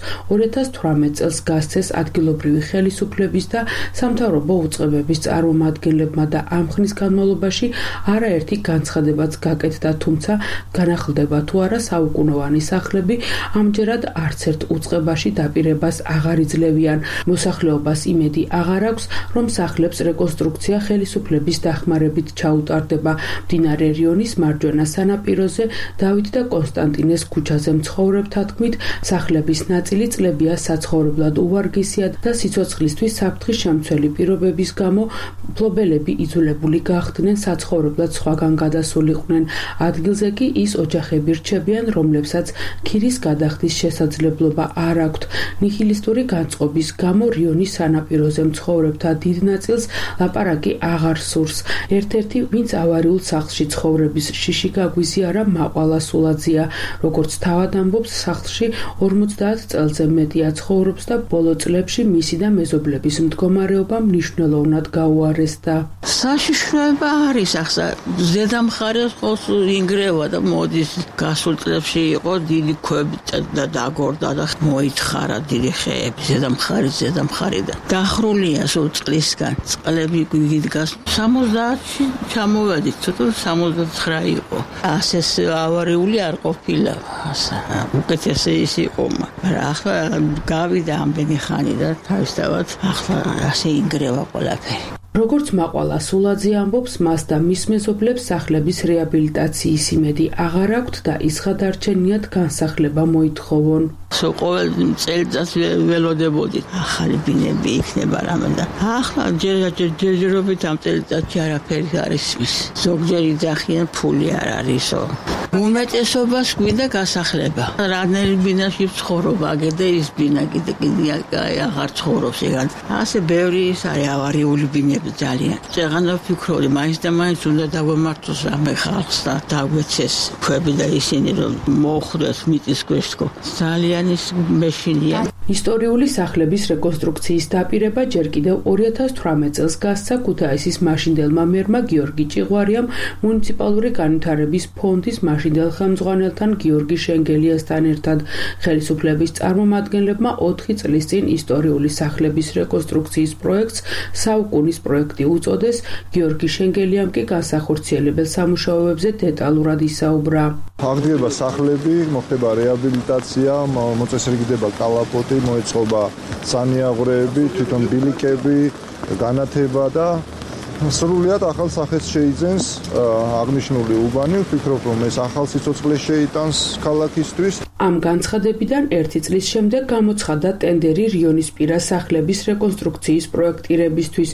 2018 წელს გასცეს ადგილობრივი ხელისუფლების და სამთავრობო უწყებების წარმომადგენლებმა და ამ ხნის განმავლობაში არაერთი განცხადებაც გაკეთდა, თუმცა განახლდება თუ არა საუკუნოვანი სახლები ამჯერად არც ერთ უწყებაში დაპირებას აღარ იძლევიან. მოსახლეობას იმედი აღარ აქვს, რომ სახლებს რეკონსტრუქცია ხელისუფლების დახმარებით ჩაუტარდება. მდინარე რიონის მარჯვენა სანაპიროზე დავით და კონსტანტინეს ქუჩაზე მცხოვრებთა თქმით, სახლების ნაწილი წლებია საცხოვრებლად უვარგისია და სიცოცხლისთვის საფრთხის შემცველი პირობების გამო მფლობელები იძულებული გახდნენ საცხოვრებლად სხვაგან გადასულიყვნენ. ადგილზე კი ის ოჯახები რჩებიან, რომლებსაც ქირის გადახდის შესაძლებლობა არ აქვთ. ნიჰილისტური განწყობის გამო რიონის სანაპიროზე მცხოვრებთა დიდ ნაწილს ლაპარაკი აღარ სურს. ერთ-ერთი, ვინც ავარიულ სახლში ცხოვრების შიში გაგვიზიარა, მაყვალა სულაძეა. როგორც თავად ამბობს, სახლში 50 წელზე მეტია ცხოვრობს და ბოლო წლებში მისი და მეზობლების მდგომარეობა მნიშვნელოვნად გაუარესდა. საშიშროება არის ახლა ზედამხარეს ხოლმე ინგრევა და მოდის გასულ წლებში იყო დიდი ქვები და დაგორდა და მოითხარა დიდი ხეები ზედამხარი და დახრულია სულ წლისგან წყლები გიგდგას 70-ში ჩამოვედით თუ 79 იყო ასეს ავარიული არ ყოფილა უკეთესი ის იყო მაგრამ ახლა გავიდა ამდენი ხანი და თავისთავად ახლა ასე ინგრევა ყველაფერი. როგორც მაყვალა სულაძე ამბობს, მას და მის მეზობლებს სახლების რეაბილიტაციის იმედი აღარ აქვთ და ის ხადარჩენიათ განსახლება მოითხოვონ. სულ ყოველ წელიწადს ველოდებოდით ახალი ბინები იქნება რამე და ახლა ჯერჯერობით ამ წელიწადში არაფერი არის ის ზოგჯერ იძახიან ფული არ არისო უმეტესობას გვინდა გასახლება რანერი ბინაში ცხოვრობ აგერ და ის ბინა კიდე აღარ ცხოვრობს ეგან ასე ბევრი ის არის ავარიული ბინები ძალიან წეღანა ვფიქრობდი მაინც და მაინც უნდა დაგვემართოს რამე ხალხს და დაგვეცეს ქვები და ისინი რომ მოხვდეს მიწისქვეშ თქო ძალიან ის მეშინია ისტორიული სახლების რეკონსტრუქციის დაპირება ჯერ კიდევ 2018 წელს გასცა ქუთაისის მაშინდელმა მერმა გიორგი ჭიღვარიამ მუნიციპალური განვითარების ფონდის მაშინდელ ხელმძღვანელთან გიორგი შენგელიასთან ერთად ხელისუფლების წარმომადგენლებმა 4 წლის წინ ისტორიული სახლების რეკონსტრუქციის პროექტს საუკუნის პროექტი უწოდეს გიორგი შენგელიამ კი განსახორციელებელ სამუშაოებზე დეტალურად ისაუბრა აღდგება სახლები, მოხდება რეაბილიტაცია, მოწესრიგდება კალაპოტი, მოეწყობა სანიაღვრეები, თვითონ ბილიკები, განათება და სრულიად ახალ სახეს შეიძენს აღნიშნული უბანი. ვფიქრობ, რომ ეს ახალ სიცოცხლეს შეიტანს ქალაქისთვის. ამ განცხადებიდან 1 წლის შემდეგ გამოცხადდა ტენდერი რიონისპირა სახლების რეკონსტრუქციის პროექტირებისთვის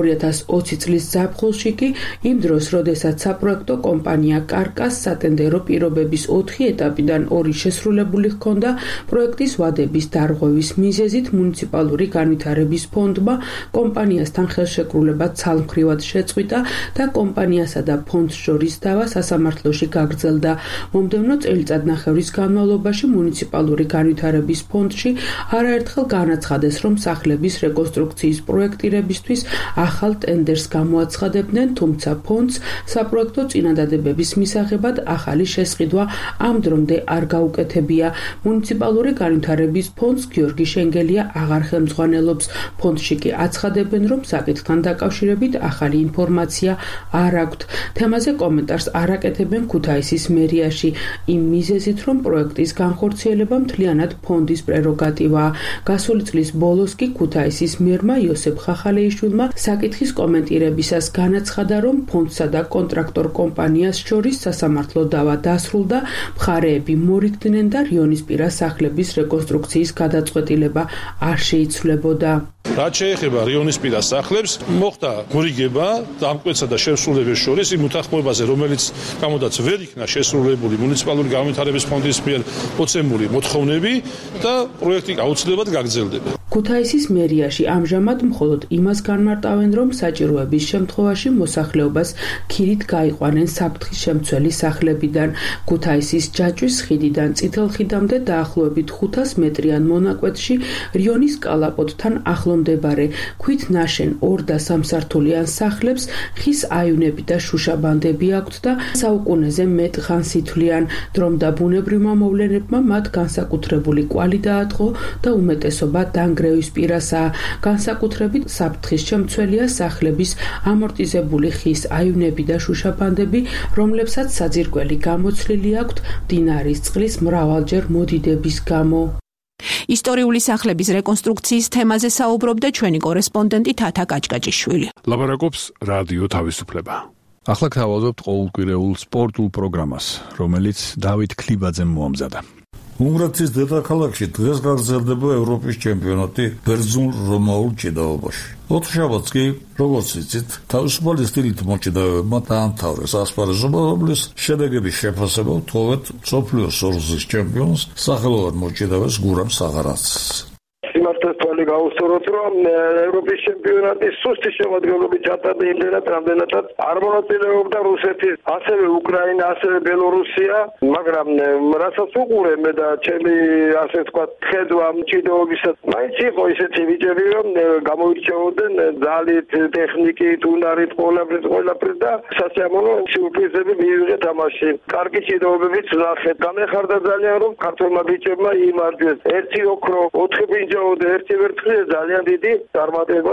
2020 წლის ზაფხულში კი იმ დროს, როდესაც საპროექტო კომპანია კარკას სატენდერო პირობების 4 ეტაპიდან 2 შესრულებული ჰქონდა, პროექტის ვადების დარღვევის მიზეზით მუნიციპალური განვითარების ფონდმა კომპანიასთან ხელშეკრულება ცალმხრივად შეწყვიტა და კომპანიასა და ფონდს შორის დავა სასამართლოში გაგრძელდა. მომდევნო წელიწადნახევრის განმავლობაში მუნიციპალური განვითარების ფონდში არაერთხელ განაცხადეს, რომ სახლების რეკონსტრუქციის პროექტირებისთვის ახალ ტენდერს გამოაცხადებდნენ, თუმცა ფონდს საპროექტო წინადადებების მისაღებად ახალი შესყიდვა ამ დრომდე არ გაუკეთებია. მუნიციპალური განვითარების ფონდს გიორგი შენგელია აღარ ხელმძღვანელობს. ფონდში კი აცხადებენ, რომ საკითხთან დაკავშირებით ახალი ინფორმაცია არ აქვთ. თემაზე კომენტარს არ აკეთებენ ქუთაისის მერიაში, იმ მიზეზით, რომ პროექტის განხორციელება მთლიანად ფონდის პრეროგატივაა. გასული წლის ბოლოს კი ქუთაისის მერმა იოსებ ხახალეიშვილმა საკითხის კომენტირებისას განაცხადა, რომ ფონდსა და კონტრაქტორ კომპანიას შორის სასამართლო დავა დასრულდა, მხარეები მორიგდნენ და რიონისპირა სახლების რეკონსტრუქციის გადაწყვეტილება არ შეიცვლებოდა. რაც შეეხება რიონისპირა სახლებს, მოხდა გორიგება დამკვეთსა და შესრულების შორის იმ უთანხმოებაზე, რომელიც გამოდაც ვერ იქნა შესრულებული მუნიციპალური განვითარების ფონდის მიერ მოცემული მოთხოვნები და პროექტი აუცილებლად გაგრძელდება. ქუთაისის მერიაში ამჟამად მხოლოდ იმას განმარტავენ, რომ საჭიროების შემთხვევაში მოსახლეობას ქირით გაიყვანენ საფრთხის შემცველი სახლებიდან. ქუთაისის ჯაჭვის ხიდიდან წითელხიდამდე დაახლოებით 500 მეტრიან მონაკვეთში რიონის კალაპოტთან ახლომდებარე ქვით ნაშენ 2 და 3 სართულიან სახლებს ხის აივნები და შუშაბანდები აქვთ და საუკუნეზე მეტ ხანს ითვლიან. დრომ და ბუნებრივმა მოვლენებმა მათ განსაკუთრებული კვალი დაატყო და უმეტესობა დანგრევის პირასაა. განსაკუთრებით საფრთხის შემცველია სახლების ამორტიზებული ხის აივნები და შუშაბანდები, რომლებსაც საძირკველი გამოცლილი აქვთ მდინარის წყლის მრავალჯერ მოდიდების გამო. ისტორიული სახლების რეკონსტრუქციის თემაზე საუბრობდა ჩვენი კორესპონდენტი თათა კაჭკაჭიშვილი. ლაპარაკობს რადიო თავისუფლება. ახლა გთავაზობთ ყოველკვირეულ სპორტულ პროგრამას, რომელიც დავით ქლიბაძემ მოამზადა. უნგრეთის დედაქალაქში დღეს გაგრძელდება ევროპის ჩემპიონატი ბერძნულ რომაულ ჭიდაობაში. ოთხშაბათს კი, როგორც იცით, თავისუფალი სტილით მოჭიდავეებმა დაამთავრეს ასპარეზობა, რომლის შედეგების შეფასება ვთხოვეთ მსოფლიოს ორგზის ჩემპიონს, სახელოვან მოჭიდავეს გურამ საღარაძეს. სიმართლეს თვალი გაუსწოროთ, რომ ევროპის ჩემპიონატის სუსტი შემადგენლობით ჩატარდა იმდენად, რამდენადაც არ მონაწილეობდა რუსეთი, ასევე უკრაინა, ასევე ბელორუსია, მაგრამ რასაც უყურე მე და ჩემი ასე ვთქვათ, ხედვა მჭიდაობისა, მაინც იყო ისეთი ვიճები, რომ გამოირჩეოდნენ ძალით, ტექნიკით, უნარით, ყველაფრით და სასიამოვნო სიურპრიზები მიიღეთ თამაში. კარგი ჭიდაობებიც ნახეთ. გამეხარდა ძალიან, რომ ქართველმა ბიჭებმა იმარჯვეს. 1 ოქრო, 4 ბრინჯაო და 1 ვერცხლი ძალიან დიდი წარმატება.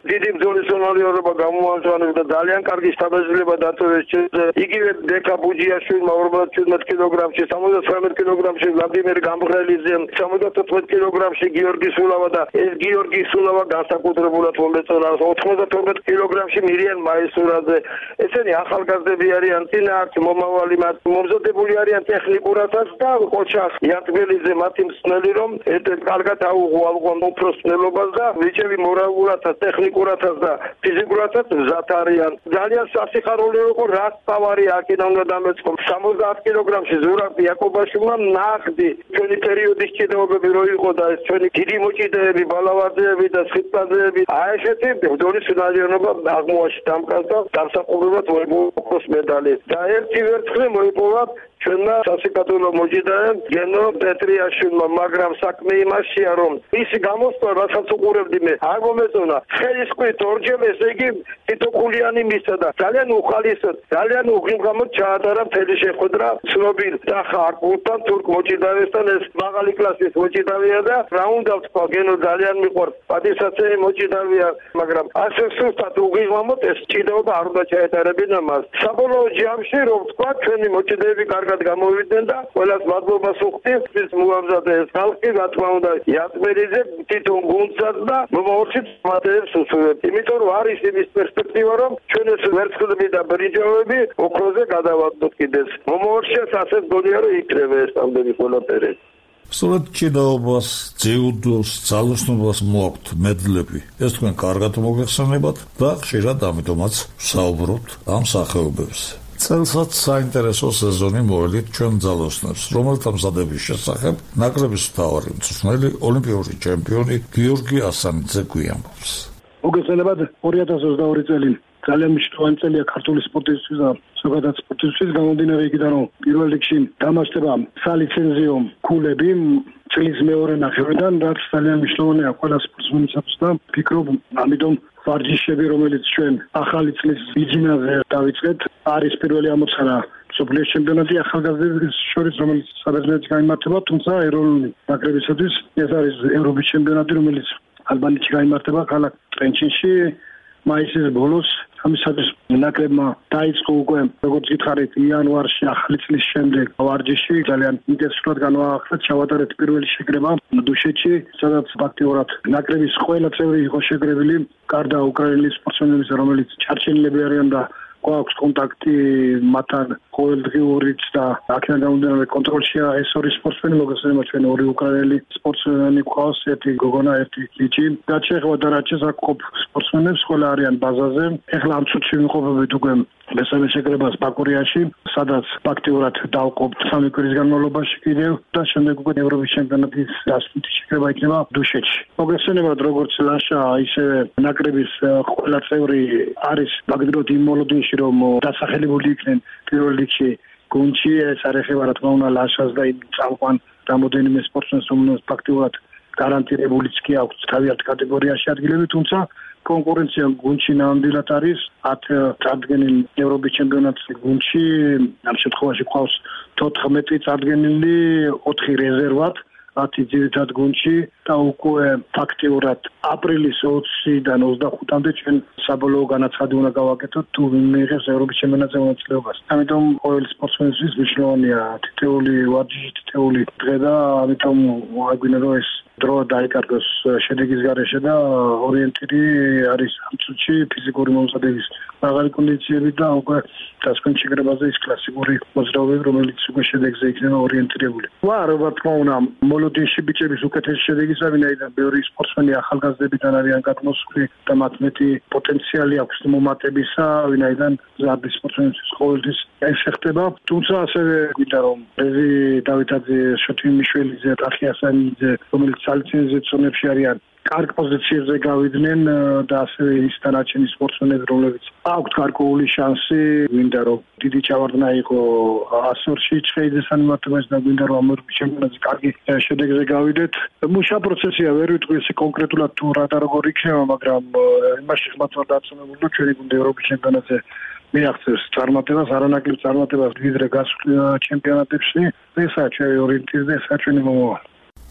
დიდი ბრძოლის უნარიანობა გამოამწვანებს და ძალიან კარგი შთაბეჭდილება დაწევეს იგივე დეკა ბუჯიაშვილმა 57 კილოგრამში, 79 კილოგრამში ვლადიმერ გამბრელიძემ, 74 კილოგრამში გიორგი სულავა და ეს გიორგი სულავა განსაკუთრებულად მომეწონა 92 კილოგრამში მირიან მაისურაძე. ესენი ახალგაზრდები არიან, წინააღმდეგ მომავალი მათ მომზადებული არიან ტექნიკურადაც და ყოჩახ იატბელიძე მათი მსნელი რომ ერთ-ერთ კარგად აუღალყონ უფროსნელობას და ვიჭები მორალურადაც, ტექნიკურადაც და ფიზიკურადაც მზად არიან. ძალიან სასიხარულო იყო რაც თავარი აქედან უნდა დამეწყო 70 კილოგრამში ზურაბ იაკობაშვილმა ნახდი ჩვენი პერიოდის ჭიდაობები რო იყო და ეს ჩვენი დიდი მოჭიდეები, ბალავარდეები და სიტყვაზე აი ესეთი ბრძოლის უნარიანობა აღმოაჩნდა დამკარდა დამსახურებად მოიპოვა მედალი და ერთი ვერცხლი მოიპოვა ჩვენმა სასიკადულო მოჭიდეებმა გენო პეტრიაშვილმა, მაგრამ საქმე იმაშია რომ ისი გამოსვლა რასაც უყურებდი მე არ მომეწონა ხელის ხვით ორჯერ ესე იგი თითოხულიანი მისცა და ძალიან უხალისოდ ძალიან უღიმღამოდ ჩაატარა მთელი შეხვედრა ცნობილ და ხარკოვთან თურქ მოჭიდავესთან ეს მაღალი კლასის მოჭიდავია და რა უნდა ვთქვა გენო ძალიან მიყვარს პატივსაცემი მოჭიდავია მაგრამ ასე სუსტად უღიმღამოდ ეს ჭიდაობა არ უნდა ჩაეტარებინა მას საბოლოო ჯამში რომ ვთქვა ჩვენი მოჭიდეები კარგად გამოვიდნენ და ყველას მადლობას ვუხდით ის მოამზადა ეს ხალხი რა თქმა უნდა იატბელიძე თვითონ გუნდსაც და მომავალშიც მათებს უსურვებთ იმიტომ რომ არის იმის პერსპექტივა რომ ჩვენ ეს ვერცხლები და ბრინჯაოები ოქროზე გადავადოთ კიდეც მომავალშიც ასე გონია რომ იქნება ეს ამდენი ყველაფერი სწორედ ჭიდაობას, ძიუდოს, ძალოსნობას მოაქვთ მედლები. ეს თქვენ კარგად მოგეხსენებათ და ხშირად ამიტომაც ვსაუბრობთ ამ სახეობებზე. წელსაც საინტერესო სეზონი მოელით ჩვენ ძალოსნებს, რომელთა მზადების შესახებ ნაკრების მთავარი მწვრთნელი, ოლიმპიური ჩემპიონი გიორგი ასანიძე გვიამბობს. მოგეხსენებათ 2022 წელი ძალიან მნიშვნელოვანი წელია ქართული სპორტისთვის და ზოგადად სპორტისთვის გამომდინარე იქიდან რომ პირველ რიგში დამარცხება სალიცენზიო ქულები წლის მეორე ნახევრიდან რაც ძალიან მნიშვნელოვანია ყველა სპორტსმენისათვის და ფიქრობ ამიტომ ვარჯიშები რომელიც ჩვენ ახალი წლის ბიძინაზე დავიწყეთ არის პირველი ამოცანა მსოფლიოს ჩემპიონატი ახალგაზრდების შორის რომელიც საბერძნეთში გაიმართება თუმცა ეროვნული ნაკრებისათვის ეს არის ევროპის ჩემპიონატი რომელიც ალბანეთში გაიმართება ქალაქ ტრენჩინში მაისის ბოლოს ამისათვის ნაკრებმა დაიწყო უკვე როგორც გითხარით იანვარში ახალი წლის შემდეგ ვარჯიში ძალიან ინტენსიურად განვაახლეთ ჩავატარეთ პირველი შეკრება დუშეთში სადაც აქტიურად ნაკრების ყველა წევრი იყო შეკრებილი გარდა უკრაინის სპორტსმენების რომელიც ჩარჩენილები არიან და გვაქვს კონტაქტი მათთან ყოველდღიურიც და აქედან გამომდინარე კონტროლშია ეს ორი სპორტსმენი მოგესალმებით ჩვენ ორი უკრაინელი სპორტსმენი გვყავს ერთი გოგონა ერთი ლიჩი და შეეხება და რაც შესაძლოა სპორტსმენებს ყველა არიან ბაზაზე ეხლა ამ წუთში ვიმყოფებით უკვე მესამე შეკრებას ბაკურიაში სადაც აქტიურად დავყოფთ სამი კვირის განმავლობაში კიდევ და შემდეგ უკვე ევროპის ჩემპიონატის დასწრული შეკრება იქნება დუშეთში მოგესალმებით როგორც ლაშა ისევე ნაკრების ყველა წევრი არის ბაგდროთ იმ მოლოდინში რომ დასახელებული იქნენ პირველ რიგში გუნდში ეს არ ეხება რა თქმა უნდა ლაშას და იმ წამყვან რამოდენიმე სპორტსმენს რომელსაც ფაქტიურად გარანტირებულიც კი აქვს თავიანთ კატეგორიაში ადგილები თუმცა კონკურენცია გუნდში ნამდვილად არის 10 წარდგენილი ევროპის ჩემპიონატის გუნდში ამ შემთხვევაში ყავს 14 წარდგენილი 4 რეზერვად 10 ძირითად გუნდში და უკვე ფაქტიურად აპრილის 20-დან 25-მდე ჩვენ საბოლოო განაცხადი უნდა გავაკეთოთ თუ მიიღებს ევროპის ჩემპიონატზე მონაწილეობას. ამიტომ ყოველი სპორტსმენისთვის მნიშვნელოვანია თითოეული ვარჯიში, თითოეული დღე და ამიტომ აგვინა რომ ეს დრო დაიკარგოს შედეგის გარეშე და ორიენტირი არის ამ წუთში ფიზიკური მომზადების მაღალი კონდიციები და უკვე დასკვნით შეკრებაზე ის კლასიკური მოძრაობები რომელიც უკვე შედეგზე იქნება ორიენტირებული. რა თქმა უნდა მოლოდინში ბიჭების უკეთესი შედეგისა ვინაიდან ბევრი სპორტსმენი ახალგაზრდებიდან არიან გადმოსული და მათ მეტი პოტენციალი აქვს მომატებისა ვინაიდან ზარდის სპორტსმენების ყოველთვის ეს ხდება თუმცა ასევე გვინდა რომ რეზი დავითაძე შოთიმიშვილიძე ტახი ასანიძე რომელიც სალიცენზიო ზონებში არიან კარგ პოზიციებზე გავიდნენ და ასევე ის დანარჩენი სპორტსმენები რომლებიც აქვთ გარკვეული შანსი გვინდა რომ დიდი ჩავარდნა იყო ასორში ჩხეიძეს ანიმატებას და გვინდა რომ ამ ჩემპიონატზე კარგი შედეგზე გავიდეთ მუშა პროცესია ვერ ვიტყვი ესე კონკრეტულად თუ რა და როგორ იქნება მაგრამ იმაში ხმაც ვარ დაწუნებული რომ ჩვენი გუნდი ევროპის ჩემპიონატზე მიაღწევს წარმატებას არანაკლებ წარმატებას ვიდრე გასულ ჩემპიონატებში ესაა ჩვენი ორიენტირება ესაა ჩვენი მომავალი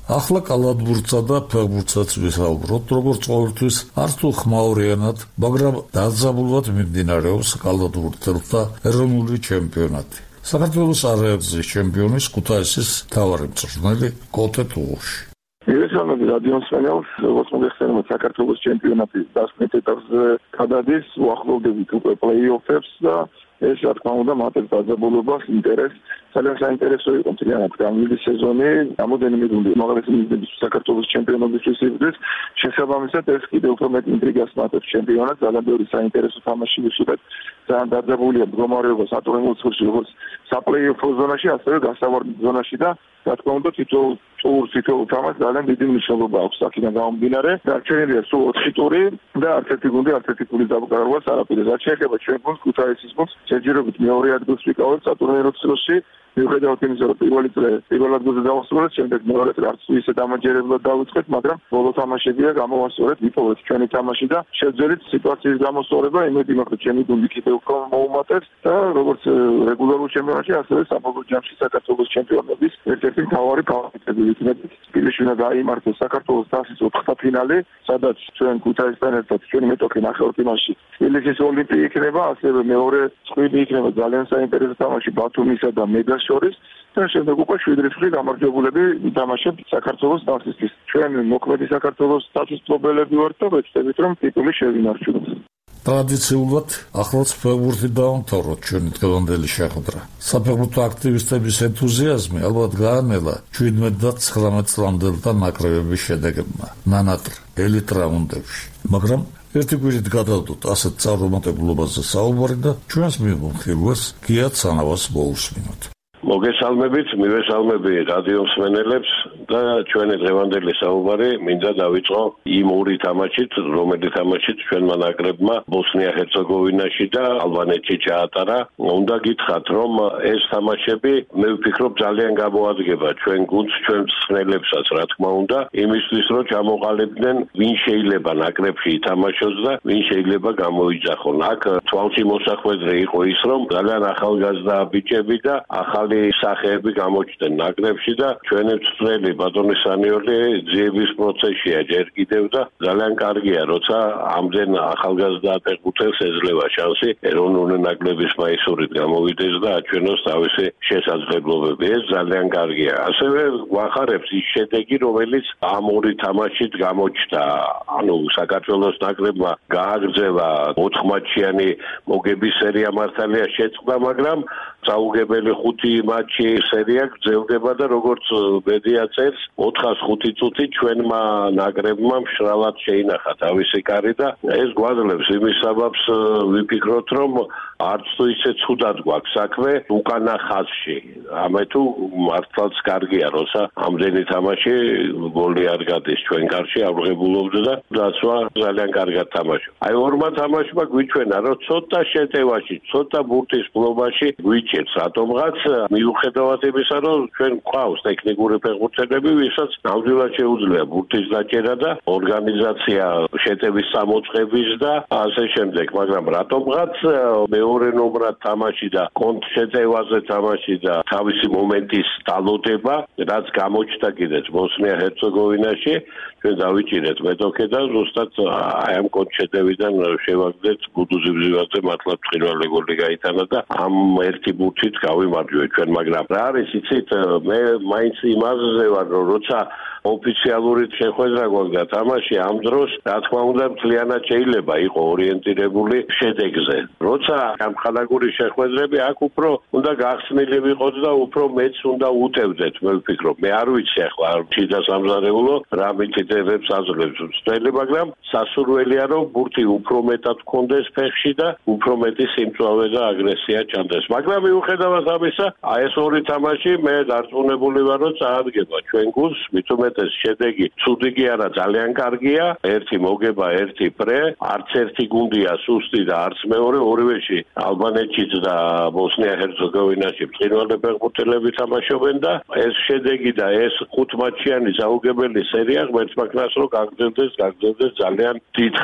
ახლა კალათბურთსა და ფეხბურთსაც ვისაუბროთ, როგორც ყოველთვის არც თუ ხმაურიანად, მაგრამ დაძაბულად მიმდინარეობს კალათბურთელთა ეროვნული ჩემპიონატი. საქართველოს არაერთგზის ჩემპიონის ქუთაისის მთავარი მწვრთნელი კოტე ტუღუში. მივესალმები რადიო მსმენელს, როგორც მოგეხსენებათ, საქართველოს ჩემპიონატი დასკვნით ეტაპზე გადადის, უახლოვდებით უკვე პლეი-ოფებს და ეს რა თქმა უნდა მათეს დაძაბულობას, ინტერესს ძალიან საინტერესო იყო მთლიანად განვლილი სეზონი, რამოდენიმე გუნდი უმაღლესი მიზნების საქართველოს ჩემპიონობისთვის იბრძვის, შესაბამისად ეს კიდევ უფრო მეტ ინტრიგას მატებს ჩემპიონატს, ძალიან ბევრი საინტერესო თამაში ვისურვებთ, ძალიან დაძაბულია მდგომარეობა სატურნირო ცხრილში, როგორც საპლეი-ოფ ზონაში, ასევე გასავარდნით ზონაში და რა თქმა უნდა თითოეულ თამაშს ძალიან დიდი მნიშვნელობა აქვს აქედან გამომდინარე. დარჩენილია სულ 4 ტური და არც ერთი გუნდი არც ერთი ტურის დაბკარებას არ აპირებს. რაც შეეხება ჩვენ გუნდს, ქუთაისის გუნდს, ჯერჯერობით მეორე ადგილს ვიკავებთ სატურნირო ცხრილში. მიუხედავად იმისა, რომ პირველი წრე პირველ ადგილზე დავასრულეთ, შემდეგ მეორე წრე არც ისე დამაჯერებლად დავიწყეთ, მაგრამ ბოლო თამაშებია გამოვასწორეთ, ვიპოვეთ ჩვენი თამაში და შევძელით სიტუაციის გამოსწორება, იმედი მაქვს, ჩემი გუნდი კიდევ უფრო მოუმატებს და როგორც რეგულარულ ჩემპიონატში, ასევე საფეხბურთო ჯამში საქართველოს ჩემპიონობის ერთ-ერთი მთავარი ფავორიტები ვიქნებით. თბილისში უნდა გაიმართოს საქართველოს თასის 4-თა ფინალი, სადაც ჩვენ ქუთაისთან ერთად ჩვენი მეტოქი ნახევარფინალში თბილისის ოლიმპი იქნება, ასევე მეორე წყვილი იქნება ძალიან საინტერესო თამაში ბათუმისა და მეგას შორის და შემდეგ უკვე 7-0 გამარჯვებულები ითამაშებთ საქართველოს თასისთვის. ჩვენ მოქმედი საქართველოს თასის მფლობელები ვართ და ვეცდებით, რომ ტიტული შევინარჩუნოთ. ტრადიციულად ახლაც ფეხბურთი დაამთავროთ ჩვენი დღევანდელი შეხვედრა. საფეხბურთო აქტივისტების ენთუზიაზმი ალბათ გაანელა 17 და 19 წლამდელთა ნაკრებების შედეგებმა ნანატრ ელიტ რაუნდებში. მაგრამ ერთი კვირით გადავდოთ ასეთ წარუმატებლობაზე საუბარი და ჩვენს მიმოხილვას გია ცანავას მოусმინოთ. მოგესალმებით, მივესალმები რადიო მსმენელებს და ჩვენი დღევანდელი საუბარი მინდა დავიწყო იმ ორი თამაშით, რომელიც თამაშით ჩვენმა ნაკრებმა ბოსნია-ჰერცეგოვინაში და ალბანეთში ჩაატარა. უნდა გითხრათ, რომ ეს თამაშები მე ვფიქრობ ძალიან გამოადგება ჩვენ გუნდს, ჩვენ მსმენელებსაც, რა თქმა უნდა, იმისთვის, რომ ჩამოყალიბდნენ ვინ შეიძლება ნაკრებში ითამაშოს და ვინ შეიძლება გამოიძახონ. აქ თვალში მოსახვედრე იყო ის, რომ ძალიან ახალგაზრდა ბიჭები და ახალი სახეები გამოჩნდნენ ნაკრებში და ჩვენი მწვრთნელი ბატონი სანიოლი ძიების პროცესშია ჯერ კიდევ და ძალიან კარგია, როცა ამდენ ახალგაზრდა ფეხბურთელს ეძლევა შანსი ეროვნული ნაკრების მაისურით გამოვიდეს და აჩვენოს თავისი შესაძლებლობები. ეს ძალიან კარგია. ასევე გვახარებს ის შედეგი, რომელიც ამ ორი თამაშით გამოჩნდა. ანუ საქართველოს ნაკრებმა გააგრძელა 4 მატჩიანი მოგების სერია მართალია შეწყდა, მაგრამ საუგებელი 5 მატჩი სერია გრძელდება და როგორც ბედია წერს 405 წუთი ჩვენმა ნაკრებმა მშრალად შეინახა თავისი კარი და ეს გვაძლევს იმის საბაბს ვიფიქროთ, რომ არც თუ ისე ცუდად გვაქვს საქმე უკანა ხაზში. ამე თუ მართლაც კარგია, როცა ამდენი თამაში გოლი არ გადის ჩვენ კარში, აღღებულობდა და დაცვა ძალიან კარგად თამაშობ. აი ორმა თამაშმა გვიჩვენა, რომ ცოტა შეტევაში, ცოტა ბურთის ფლობაში გვიჭერს რატომღაც მიუხედავად იმისა, რომ ჩვენ გვყავს ტექნიკური ფეხბურთელები, ვისაც ნამდვილად შეუძლია ბურთის დაჭერა და ორგანიზაცია შეტევის სამოწყების და ასე შემდეგ, მაგრამ რატომღაც მეორე ნომრად თამაში და კონტრშეტევაზე თამაში და თავისი მომენტის დალოდება, რაც გამოჩნდა კიდეც ბოსნია-ჰერცეგოვინაში, ჩვენ დავიჭირეთ მეტოქე და ზუსტად აი ამ კონტრშეტევიდან შევაგდეთ გუდუზიბზივაძე მართლაც თხილვალი გოლი გაიტანა და ამ ერთი ბურთით გავიმარჯვეთ ჩვენ, მაგრამ რა არის იცით, მე მაინც იმაზე ვარ, რომ როცა ოფიციალური შეხვედრა გვაქვს და თამაში ამ დროს, რა თქმა უნდა, მთლიანად შეიძლება იყო ორიენტირებული შედეგზე. როცა გამხანაგური შეხვედრები აქ უფრო უნდა გახსნილი ვიყოთ და უფრო მეც უნდა უტევდეთ, მე ვფიქრობ. მე არ ვიცი ახლა შიდა სამზარეულო რა მითითებებს აძლევს უცდელი, მაგრამ სასურველია, რომ ბურთი უფრო მეტად გქონდეს ფეხში და უფრო მეტი სიმწვავე და აგრესია ჩანდეს. მაგრამ მიუხედავად ამისა, აი ეს ორი თამაში მე დარწმუნებული ვარ, რომ წაადგება ჩვენ გუნდს, მithumetes შედეგი ცუდი კი არა, ძალიან კარგია. ერთი მოგება, ერთი პრე, არც ერთი გუნდია სუსტი და არც მეორე, ორივეში ალბანეთშიც და ბოსნია-ჰერცეგოვინაში ბრწყინვალე ფეხბურთელები თამაშობენ და ეს შედეგი და ეს 5 მატჩიანი საუგებელი სერია ღმერთს მაქნას, რომ გაგრძელდეს ძალიან დიდ ხანს.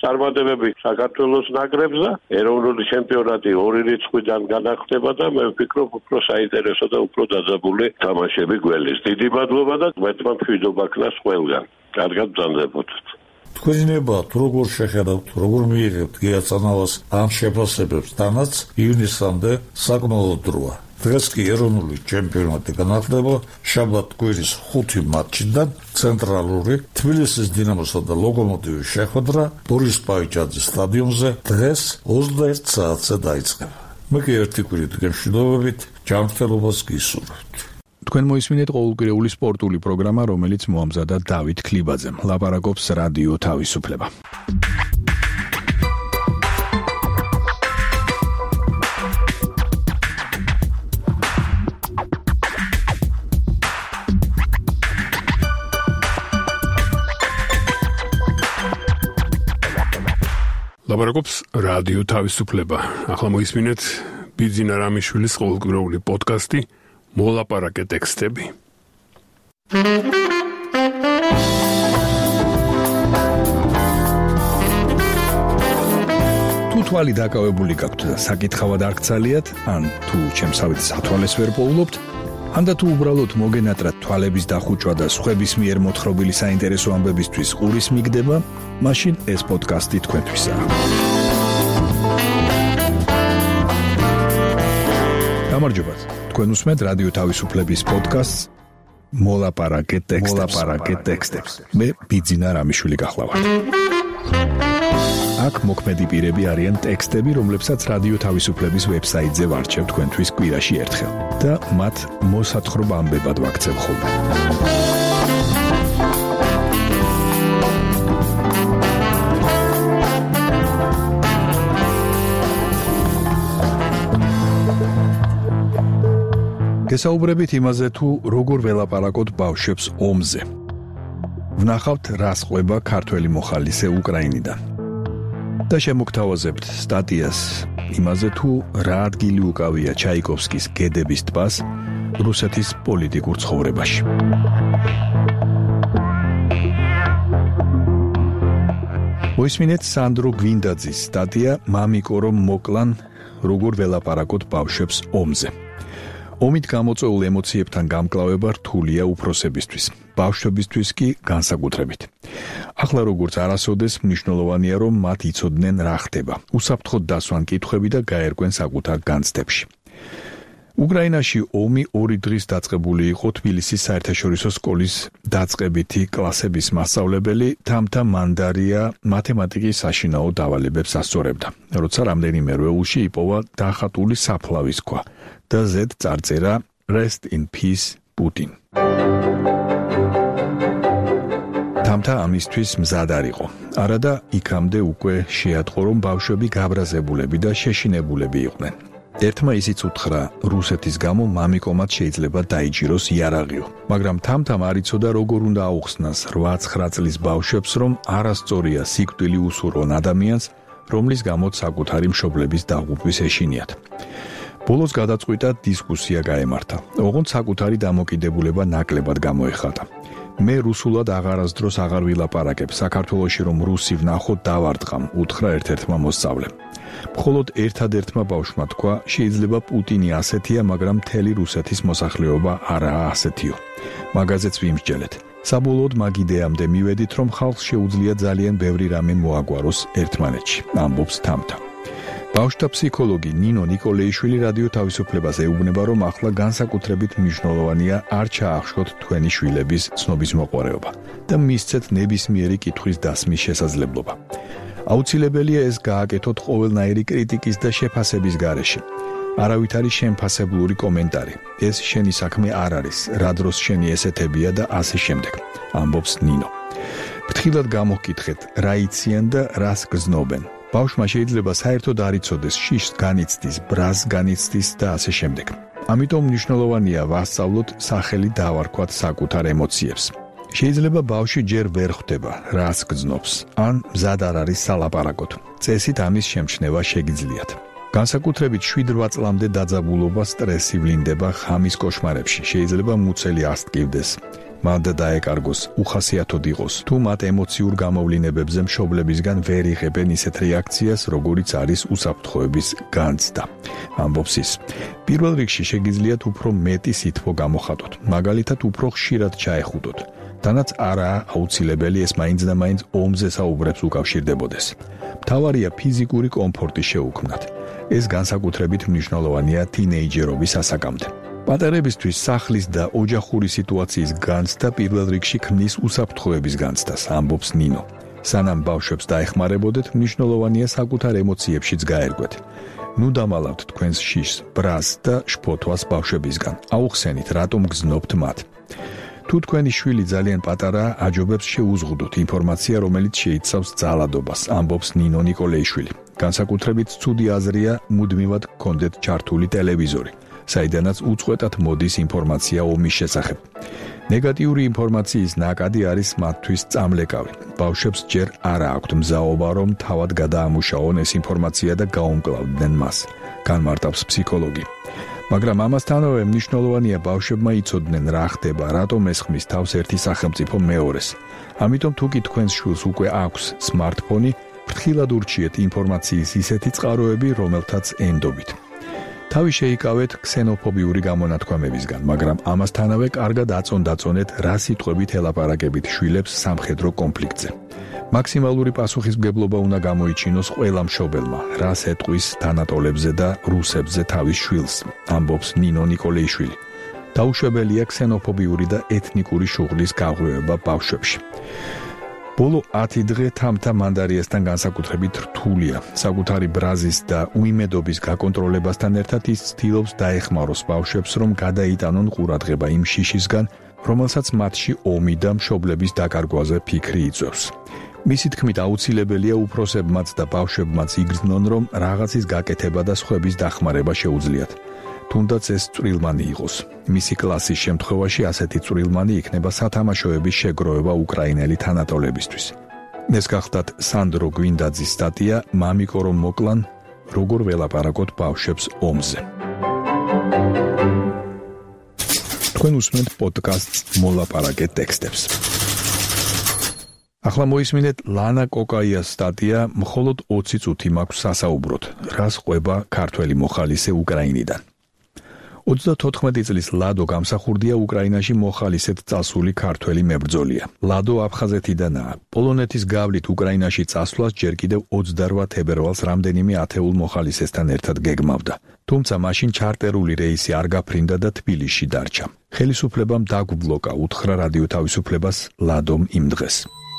წარმატებები საქართველოს ნაკრებსა. ეროვნული ჩემპიონატი 2 რიცხვიდან განახდება და მე ვფიქრობ, უფრო საინტერესო და უფრო დაძაბული თამაშები გველის. დიდი მადლობა და მეტმა მშვიდობა ქნას ყველგან. კარგად ბრძანდებოდეთ. თქვენი ნებათ როგორ შეხედავთ, როგორ მიიღებთ გიაცანავას ამ შეფასებებს, თანაც ივნისამდე საკმაოდ დროა. დღეს კი ეროვნული ჩემპიონატი განახდება შაბათ-კვირის 5 მატჩიდან ცენტრალური თბილისის დინამოსა და ლოკომოტივის შეხვედრა ბორის პაიჭაძის სტადიონზე დღეს 21 საათზე დაიწყება. მე კი ერთი კვირით გემშვიდობებით ჯანმრთელობას გისურვებთ. თქვენ მოისმინეთ ყოველკვირეული სპორტული პროგრამა, რომელიც მოამზადა დავით ქლიბაძემ. ლაპარაკობს რადიო თავისუფლება. ლაპარაკობს რადიო თავისუფლება. ახლა მოისმინეთ ბიძინა რამიშვილის ყოველკვირეული პოდკასტი მოლაპარაკე ტექსტები. თუ თვალი დაკავებული გაქვთ და საკითხავად არ გცალიათ, ან თუ ჩემსავით სათვალეს ვერ პოულობთ, ან და თუ უბრალოდ მოგენატრათ თვალების დახუჭვა და სხვების მიერ მოთხრობილი საინტერესო ამბებისთვის ყურის მიგდება, მაშინ ეს პოდკასტი თქვენთვისაა. გამარჯობათ. თქვენ უსმენთ რადიო თავისუფლების პოდკასტს მოლაპარაკე ტექსტებს. მე ბიძინა რამიშვილი გახლავართ. აქ მოქმედი პირები არიან ტექსტები, რომლებსაც რადიო თავისუფლების ვებსაიტზე ვარჩევ თქვენთვის კვირაში ერთხელ და მათ მოსათხრობ ამბებად ვაქცევ ხოლმე. გესაუბრებით იმაზე, თუ როგორ ველაპარაკოთ ბავშვებს ომზე. ვნახავთ, რას ყვება ქართველი მოხალისე უკრაინიდან. და შემოგთავაზებთ სტატიას იმაზე, თუ რა ადგილი უკავია ჩაიკოვსკის გედების ტბას რუსეთის პოლიტიკურ ცხოვრებაში. მოისმინეთ სანდრო გვინდაძის სტატია „მამიკო რომ მოკლან, როგორ ველაპარაკოთ ბავშვებს ომზე“. ომით გამოწვეულ ემოციებთან გამკლავება რთულია უფროსებისთვის, ბავშვებისთვის კი განსაკუთრებით. ახლა როგორც არასოდეს მნიშვნელოვანია, რომ მათ იცოდნენ რა ხდება, უსაფრთხოდ დასვან კითხვები და გაერკვენ საკუთარ განცდებში. უკრაინაში ომი 2 დღის დაწყებული იყო თბილისის საერთაშორისო სკოლის დაწყებითი კლასების მასწავლებელი თამთა მანდარია მათემატიკის საშინაო დავალებებს ასწორებდა, როცა რამდენიმე რვეულში იპოვა დახატული საფლავის ქვა და ზედ წარწერა Rest in Peace Putin. თამთა ამისთვის მზად არ იყო. არადა იქამდე უკვე შეატყო, რომ ბავშვები გაბრაზებულები და შეშინებულები იყვნენ. ერთმა ისიც უთხრა, რუსეთის გამო მამიკომაც შეიძლება დაიჯიროს იარაღიო. მაგრამ თამთამ არ იცოდა, როგორ უნდა აუხსნას 8-9 წლის ბავშვებს, რომ არასწორია სიკვდილი უსურვონ ადამიანს, რომლის გამოც საკუთარი მშობლების დაღუპვის ეშინიათ. ბოლოს გადაწყვიტა დისკუსია გაემართა. ოღონდ საკუთარი დამოკიდებულება ნაკლებად გამოეხატა. მე რუსულად აღარასდროს აღარ ვილაპარაკებ, საქართველოში რომ რუსი ვნახო დავარტყამ, უთხრა ერთ-ერთმა მოსწავლემ. მხოლოდ ერთადერთმა ბავშვმა თქვა, შეიძლება პუტინი ასეთია, მაგრამ მთელი რუსეთის მოსახლეობა არაა ასეთიო. მაგაზეც ვიმსჯელეთ. საბოლოოდ მაგ იდეამდე მივედით, რომ ხალხს შეუძლია ძალიან ბევრი რამე მოაგვაროს ერთმანეთში, ამბობს თამთა. ბავშვთა ფსიქოლოგი ნინო ნიკოლეიშვილი რადიო თავისუფლებას ეუბნება, რომ ახლა განსაკუთრებით მნიშვნელოვანია არ ჩაახშოთ თქვენი შვილების ცნობისმოყვარეობა და მისცეთ ნებისმიერი კითხვის დასმის შესაძლებლობა. აუცილებელია ეს გააკეთოთ ყოველნაირი კრიტიკის და შეფასების გარეშე. არავითარი შემფასებლური კომენტარი. ეს შენი საქმე არ არის, რა დროს შენი ესეთებია და ასე შემდეგ, ამბობს ნინო. ფრთხილად გამოგკითხეთ, რა იციან და რას გრძნობენ. ბავშვმა შეიძლება საერთოდ არ იცოდეს შიშს განიცდის, ბრაზს განიცდის და ასე შემდეგ. ამიტომ მნიშვნელოვანია ვასწავლოთ სახელი დავარქვათ საკუთარ ემოციებს. შეიძლება ბავშვი ჯერ ვერ ხვდება, რას გრძნობს, ან მზად არ არის სალაპარაკოდ. წესით ამის შემჩნევა შეგიძლიათ. განსაკუთრებით 7-8 წლამდე დაძაბულობა, სტრესი ვლინდება ხამის კოშმარებში, შეიძლება მუცელი ასტკივდეს. მან და დაეკარგოს, უხასიათოდ იყოს, თუ მათ ემოციურ გამოვლინებებზე მშობლებისგან ვერ იღებენ ისეთ რეაქციას, როგორიც არის უსაფრთხოების განცდა. ამბობს ის. პირველ რიგში შეგიძლიათ უფრო მეტი სითბო გამოხატოთ, მაგალითად უფრო ხშირად ჩაეხუტოთ. თანაც არაა აუცილებელი ეს მაინც და მაინც ომზე საუბრებს უკავშირდებოდეს. მთავარია ფიზიკური კომფორტი შეუქმნათ. ეს განსაკუთრებით მნიშვნელოვანია თინეიჯერობის ასაკამდე. პატარებისთვის სახლის და ოჯახური სიტუაციის განცდა პირველ რიგში ქმნის უსაფრთხოების განცდას, ამბობს ნინო. სანამ ბავშვებს დაეხმარებოდეთ, მნიშვნელოვანია საკუთარ ემოციებშიც გაერკვეთ. ნუ დამალავთ თქვენს შიშს, ბრას და შფოთვას ბავშვებისგან. აუხსენით, რატომ გზნობთ მათ. თუ თქვენი შვილი ძალიან პატარაა, აჯობებს შეუზღუდოთ ინფორმაცია, რომელიც შეიცავს ძალადობას, ამბობს ნინო ნიკოლეიშვილი. განსაკუთრებით ცუდი აზრია მუდმივად გქონდეთ ჩართული ტელევიზორი, საიდანაც უწყვეტად მოდის ინფორმაცია ომის შესახებ. ნეგატიური ინფორმაციის ნაკადი არის მათთვის წამლეკავი. ბავშვებს ჯერ არ აქვთ მზაობა, რომ თავად გადაამუშაონ ეს ინფორმაცია და გაუმკლავდნენ მას, განმარტავს ფსიქოლოგი. მაგრამ ამასთანავე მნიშვნელოვანია ბავშვებმა იცოდნენ რა ხდება, რატომ ესხმის თავს ერთი სახელმწიფო მეორეს. ამიტომ თუ კი თქვენს შვილს უკვე აქვს სმარტფონი, ფრთხილად ურჩიეთ ინფორმაციის ისეთი წყაროები, რომელთაც ენდობით. თავი შეიკავეთ ქსენოფობიური გამონათქვამებისგან, მაგრამ ამასთანავე კარგად აწონ-დაწონეთ, რა სიტყვებით ელაპარაკებით შვილებს სამხედრო კონფლიქტზე. მაქსიმალური პასუხისმგებლობა უნდა გამოიჩინოს ყველა მშობელმა, რას ეტყვის თანატოლებზე და რუსებზე თავის შვილს, ამბობს ნინო ნიკოლეიშვილი. დაუშვებელია ქსენოფობიური და ეთნიკური შუღლის გაღვივება ბავშვებში. ბოლო 10 დღე თამთა მანდარიასთან განსაკუთრებით რთულია. საკუთარი ბრაზის და უიმედობის გაკონტროლებასთან ერთად ის ცდილობს დაეხმაროს ბავშვებს, რომ გადაიტანონ ყურადღება იმ შიშისგან, რომელსაც მათში ომი და მშობლების დაკარგვაზე ფიქრი იწვევს. მისი თქმით აუცილებელია უფროსებმაც და ბავშვებმაც იგრძნონ, რომ რაღაცის გაკეთება და სხვების დახმარება შეუძლიათ. თუნდაც ეს წვრილმანი იყოს. მისი კლასის შემთხვევაში ასეთი წვრილმანი იქნება სათამაშოების შეგროვება უკრაინელი თანატოლებისთვის. ეს გახდათ სანდრო გვინდაძის სტატია „მამიკო რომ მოკლან, როგორ ველაპარაკოთ ბავშვებს ომზე“. თქვენ უსმენთ პოდკასტს „მოლაპარაკეთ ტექსტებს“. ახლა მოისმინეთ ლანა კოკაიას სტატია „მხოლოდ 20 წუთი მაქვს სასაუბროდ, რას ყვება ქართველი მოხალისე უკრაინიდან“. 34 წლის ლადო გამსახურდია უკრაინაში მოხალისედ წასული ქართველი მებრძოლია. ლადო აფხაზეთიდანაა. პოლონეთის გავლით უკრაინაში წასვლას ჯერ კიდევ 28 თებერვალს რამდენიმე ათეულ მოხალისესთან ერთად გეგმავდა. თუმცა მაშინ ჩარტერული რეისი არ გაფრინდა და თბილისში დარჩა. ხელისუფლებამ დაგვბლოკა, უთხრა რადიო თავისუფლებას ლადომ იმ დღეს.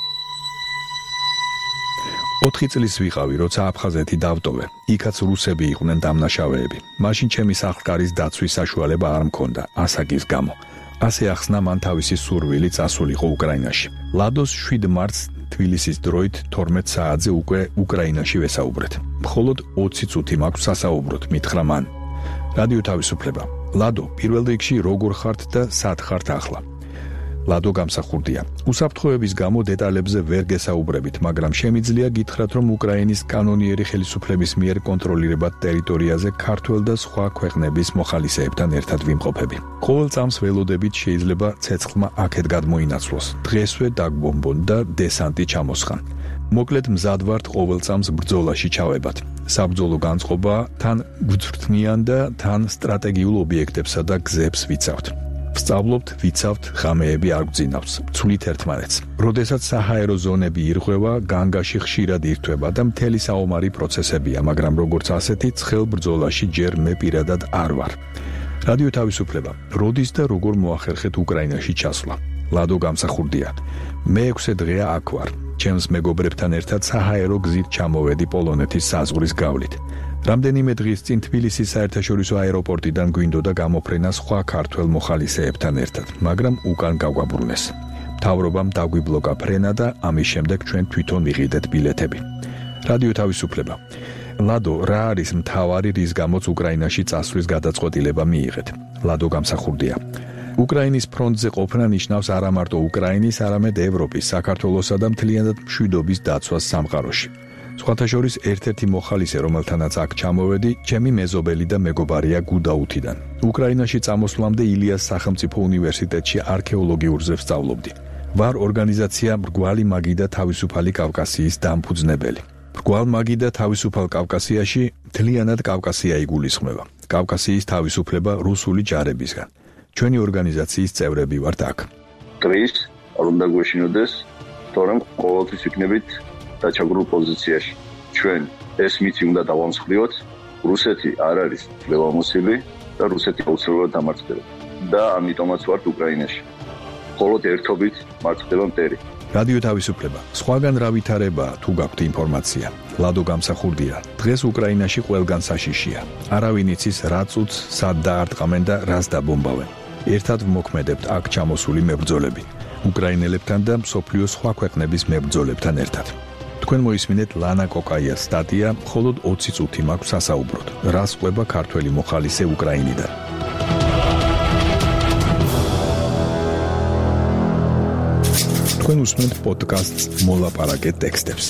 4 წლის ვიყავი, როცა აფხაზეთი დავტოვე. იქაც რუსები იყვნენ დამნაშავეები. მაშინ ჩემი სახლკარის დაცვის საშუალება არ მქონდა, ასაკის გამო. ასე ახსნა მან თავისი სურვილი წასულიყო უკრაინაში. ლადოს 7 მარტს თბილისის დროით 12 საათზე უკვე უკრაინაში ვესაუბრეთ. მხოლოდ 20 წუთი მაქვს სასაუბროდ, მითხრა მან. რადიო თავისუფლება. ლადო, პირველ რიგში როგორ ხართ და სად ხართ ახლა? ლადო გამსახურდია. უსაფრთხოების გამო დეტალებზე ვერ გესაუბრებით, მაგრამ შემიძლია გითხრათ, რომ უკრაინის კანონიერი ხელისუფლების მიერ კონტროლირებად ტერიტორიაზე ქართველ და სხვა ქვეყნების მოხალისეებთან ერთად ვიმყოფები. ყოველ წამს ველოდებით შეიძლება ცეცხლმა აქეთ გადმოინაცვლოს. დღესვე დაგბომბონ და დესანტი ჩამოსხან. მოკლედ მზად ვართ ყოველ წამს ბრძოლაში ჩავებათ. საბრძოლო განწყობა თან გვწვრთნიან და თან სტრატეგიულ ობიექტებსა და გზებს ვიცავთ. ვსწავლობთ, ვიცავთ, ღამეები არ გვძინავს, ცვლით ერთმანეთს. როდესაც საჰაერო ზონები ირღვევა, განგაში ხშირად ირთვება და მთელი საომარი პროცესებია, მაგრამ როგორც ასეთი ცხელ ბრძოლაში ჯერ მე პირადად არ ვარ. რადიო თავისუფლება. როდის და როგორ მოახერხეთ უკრაინაში ჩასვლა? ლადო გამსახურდია. მე 6 დღეა აქ ვარ. ჩემს მეგობრებთან ერთად საჰაერო გზით ჩამოვედი პოლონეთის საზღვრის გავლით. რამდენიმე დღის წინ თბილისის საერთაშორისო აეროპორტიდან გვინდოდა გამოფრენა სხვა ქართველ მოხალისეებთან ერთად, მაგრამ უკან გავგაბრუნეს. მთავრობამ დაგვიბლოკა ფრენა და ამის შემდეგ ჩვენ თვითონ ვიყიდეთ ბილეთები. რადიო თავისუფლება. ლადო, რა არის მთავარი, რის გამოც უკრაინაში წასვლის გადაწყვეტილება მიიღეთ? ლადო გამსახურდია. უკრაინის ფრონტზე ყოფნა ნიშნავს არა მარტო უკრაინის, არამედ ევროპის, საქართველოსა და მთლიანად მშვიდობის დაცვას სამყაროში. სხვათა შორის ერთ-ერთი მოხალისე, რომელთანაც აქ ჩამოვედი, ჩემი მეზობელი და მეგობარია გუდაუთიდან. უკრაინაში წამოსვლამდე ილიას სახელმწიფო უნივერსიტეტში არქეოლოგიურზე ვსწავლობდი. ვარ ორგანიზაცია მრგვალი მაგი და თავისუფალი კავკასიის დამფუძნებელი. მრგვალ მაგი და თავისუფალ კავკასიაში მთლიანად კავკასია იგულისხმება. კავკასიის თავისუფლება რუსული ჯარებისგან. ჩვენი ორგანიზაციის წევრები ვართ აქ. დღეს არ უნდა გვეშინოდეს, თორემ ყოველთვის ვიქნებით დაჩაგრულ პოზიციაში. ჩვენ ეს მითი უნდა დავამსხვრიოთ, რუსეთი არ არის ველამოსილი და რუსეთი აუცილებლად დამარცხდება. და ამიტომაც ვართ უკრაინაში. მხოლოდ ერთობით მარცხდება მტერი. რადიო თავისუფლება. სხვაგან რა ვითარებაა თუ გაქვთ ინფორმაცია. ლადო გამსახურდია. დღეს უკრაინაში ყველგან საშიშია. არავინ იცის რა წუთს, სად დაარტყამენ და რას დაბომბავენ. ერთად ვმოქმედებთ აქ ჩამოსული მებრძოლები. უკრაინელებთან და მსოფლიოს სხვა ქვეყნების მებრძოლებთან ერთად. თქვენ მოისმინეთ ლანა კოკაიას სტატია, მხოლოდ 20 წუთი მაქვს სასაუბროდ. რას ყვება ქართველი მოხალისე უკრაინიდან. თქვენ უსმენთ პოდკასტს მოლაპარაკე ტექსტებს.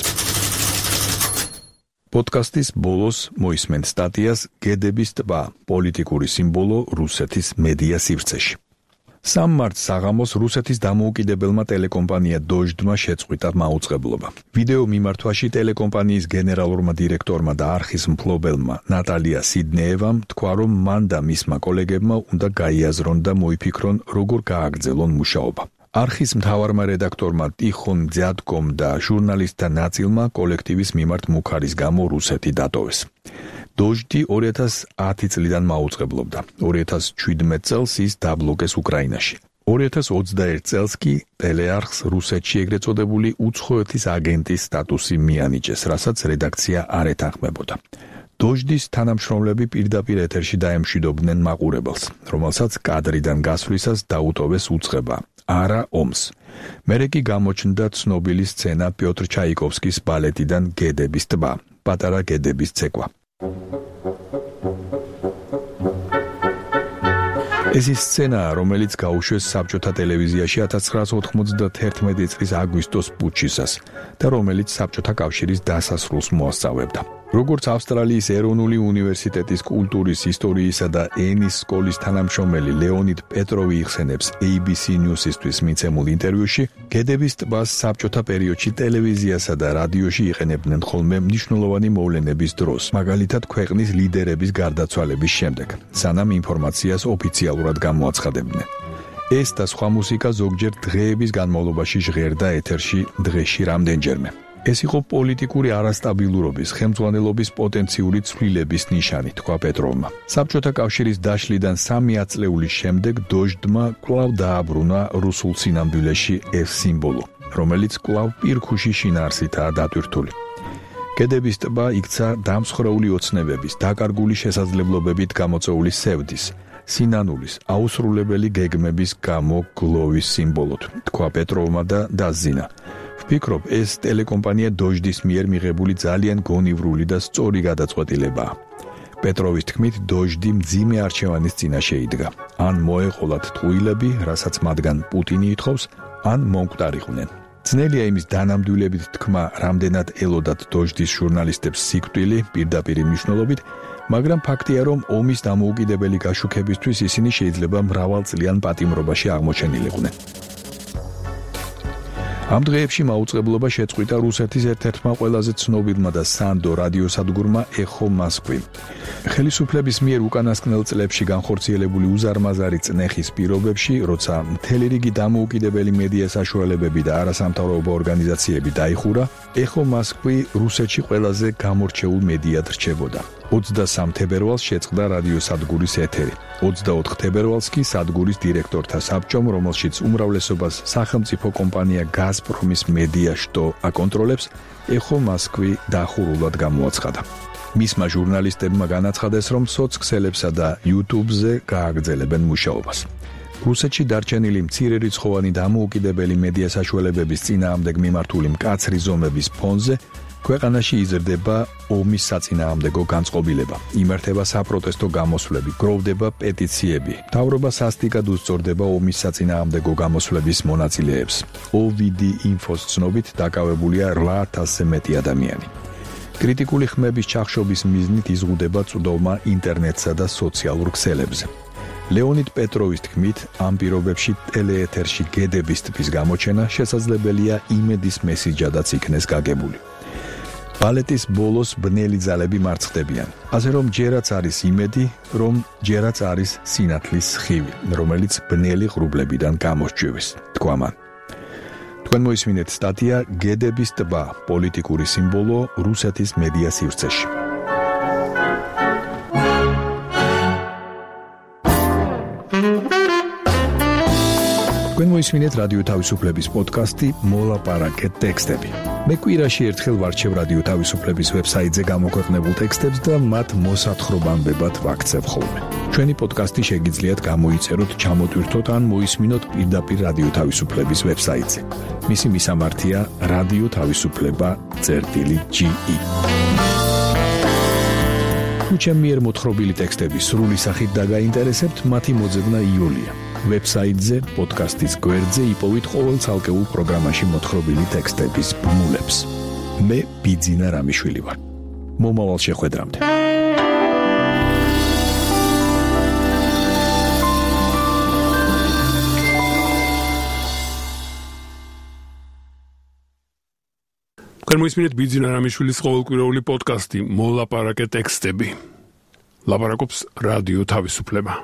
პოდკასტის ბოლოს მოისმენთ სტატიას გედების ტბა, პოლიტიკური სიმბოლო რუსეთის მედია სივრცეში. 3 მარტს საღამოს რუსეთის დამოუკიდებელმა ტელეკომპანია დოჟდმა შეწყვიტა მაუწყებლობა. ვიდეო მიმართვაში ტელეკომპანიის გენერალურმა დირექტორმა და არხის მფლობელმა ნატალია სიდნეევამ თქვა, რომ მან და მისმა კოლეგებმა უნდა გაიაზრონ და მოიფიქრონ, როგორ გააგრძელონ მუშაობა. არხის მთავარმა რედაქტორმა ტიხონ ძიადკომ და ჟურნალისტთა ნაწილმა კოლექტივის მიმართ მუქარის გამო რუსეთი დატოვეს. დოჟდი 2010 წლიდან მაუწყებლობდა. 2017 წელს ის დაბლოკეს უკრაინაში. 2021 წელს კი ტელეარხს რუსეთში ეგრეთ წოდებული უცხოეთის აგენტის სტატუსი მიანიჭეს, რასაც რედაქცია არ ეთანხმებოდა. დოჟდის თანამშრომლები პირდაპირ ეთერში დაემშვიდობდნენ მაყურებელს, რომელსაც კადრიდან გასვლისას დაუტოვეს უწყება. არა ომს. მერე კი გამოჩნდა ცნობილი სცენა პიოტრ ჩაიკოვსკის ბალეტიდან გედების ტბა, პატარა გედების ცეკვა. ეს ის სცენაა, რომელიც გაუშვეს საბჭოთა ტელევიზიაში 1991 წლის აგვისტოს პუჩისას და რომელიც საბჭოთა კავშირის დასასრულს მოასწავებდა. როგორც ავსტრალიის ეროვნული უნივერსიტეტის კულტურის, ისტორიისა და ენის სკოლის თანამშრომელი ლეონიდ პეტროვი იხსენებს ABC News-ისთვის მიცემულ ინტერვიუში, გედების ტბას საბჭოთა პერიოდში ტელევიზიასა და რადიოში იყენებდნენ ხოლმე მნიშვნელოვანი მოვლენების დროს, მაგალითად ქვეყნის ლიდერების გარდაცვალების შემდეგ, სანამ ინფორმაციას ოფიციალურად გამოაცხადებდნენ. ეს და სხვა მუსიკა ზოგჯერ დღეების განმავლობაში ჟღერდა ეთერში დღეში რამდენჯერმე. ეს იყო პოლიტიკური არასტაბილურობის, ხელმძღვანელობის პოტენციური ცვლილების ნიშანი, თქვა პეტროვმა. საბჭოთა კავშირის დაშლიდან 3 ათწლეულის შემდეგ დოჟდმა კვლავ დააბრუნა რუსულ სინამდვილეში ეს სიმბოლო, რომელიც კვლავ პირქუში შინაარსითაა დატვირთული. გედების ტბა იქცა დამსხრეული ოცნებების, დაკარგული შესაძლებლობებით გამოწვეული სევდის, სინანულის, აუსრულებელი გეგმების გამო გლოვის სიმბოლოდ, თქვა პეტროვმა და დაზინა. ვფიქრობ, ეს ტელეკომპანია დოჟდის მიერ მიღებული ძალიან გონივრული და სწორი გადაწყვეტილებაა. პეტროვის თქმით, დოჟდი მძიმე არჩევანის წინაშე იდგა. ან მოეყოლათ ტყუილები, რასაც მათგან პუტინი ითხოვს, ან მომკვდარიყვნენ. ძნელია იმის დანამდვილებით თქმა, რამდენად ელოდათ დოჟდის ჟურნალისტებს სიკვდილი პირდაპირ მნიშვნელობით, მაგრამ ფაქტია, რომ ომის დამოუკიდებელი გაშუქებისთვის ისინი შეიძლება მრავალწლიან პატიმრობაში აღმოჩენილიყვნენ. ამ დღეებში მაუწყებლობა შეწყვიტა რუსეთის ერთ-ერთმა ყველაზე ცნობილმა და სანდო რადიოსადგურმა ეხო მოსკვი. ხელისუფლების მიერ უკანასკნელ წლებში განხორციელებული უზარმაზარი წნეხის პირობებში, როცა მთელი რიგი დამოუკიდებელი მედია საშუალებები და არასამთავრობო ორგანიზაციები დაიხურა, ეხო მოსკვი რუსეთში ყველაზე გამორჩეულ მედიად რჩებოდა. 23 თებერვალს შეწყდა რადიოსადგურის ეთერი. 24 თებერვალს კი სადგურის დირექტორთა საბჭომ, რომელშიც უმრავლესობას სახელმწიფო კომპანია გაზპრომის მედია შტო აკონტროლებს, ეხო მოსკვი დახურულად გამოაცხადა. მისმა ჟურნალისტებმა განაცხადეს, რომ სოცქსელებსა და YouTube-ზე გააგრძელებენ მუშაობას. რუსეთში დარჩენილი მცირერიცხოვანი დამოუკიდებელი მედია საშუალებების წინააღმდეგ მიმართული მკაცრი ზომების ფონზე ქვეყანაში იზრდება ომის საწინააღმდეგო განწყობილება, იმართება საპროტესტო გამოსვლები, გროვდება პეტიციები, მთავრობა სასტიკად უსწორდება ომის საწინააღმდეგო გამოსვლების მონაწილეებს. OVD Info-ს ცნობით დაკავებულია 8000-ზე მეტი ადამიანი. კრიტიკული ხმების ჩახშობის მიზნით იზღუდება წვდომა ინტერნეტსა და სოციალურ ქსელებზე. ლეონიდ პეტროვის თქმით, ამ პირობებში ტელეეთერში გედების ტბის გამოჩენა შესაძლებელია იმედის მესიჯადაც იქნეს გაგებული. ბალეტის ბოლოს ბნელი ძალები მარცხდებიან, ასე რომ ჯერაც არის იმედი, რომ ჯერაც არის სინათლის სხივი, რომელიც ბნელი ღრუბლებიდან გამოსჯვივის, თქვა მან. თქვენ მოისმინეთ სტატია გედების ტბა, პოლიტიკური სიმბოლო რუსეთის მედია სივრცეში. თქვენ მოისმინეთ რადიო თავისუფლების პოდკასტი მოლაპარაკე ტექსტები. მე კვირაში ერთხელ ვარჩევ რადიო თავისუფლების ვებსაიტზე გამოქვეყნებულ ტექსტებს და მათ მოსათხრობამდებად ვაქცევ ხოლმე. ჩვენი პოდკასტი შეგიძლიათ გამოიწეროთ, ჩამოტვირთოთ ან მოისმინოთ პირდაპირ რადიო თავისუფლების ვებსაიტზე. მისი მისამართია რადიო თავისუფლება.ge. თუ ჩემი მიერ მოთხრობილი ტექსტები სრული სახით დაგაინტერესებთ, მათი მოძებნა იულია. ვებსაიტზე, პოდკასტის გვერდზე იპოვით ყოველ ცალკეულ პროგრამაში მოთხრობილი ტექსტების ბმულებს. მე ბიძინა რამიშვილი ვარ. მომავალ შეხვედრამდე. თქვენ მოისმინეთ ბიძინა რამიშვილის ყოველკვირეული პოდკასტი მოლაპარაკე ტექსტები. ლაპარაკობს რადიო თავისუფლება.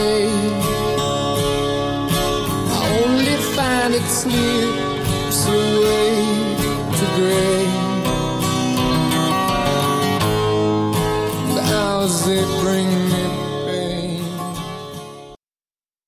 Slips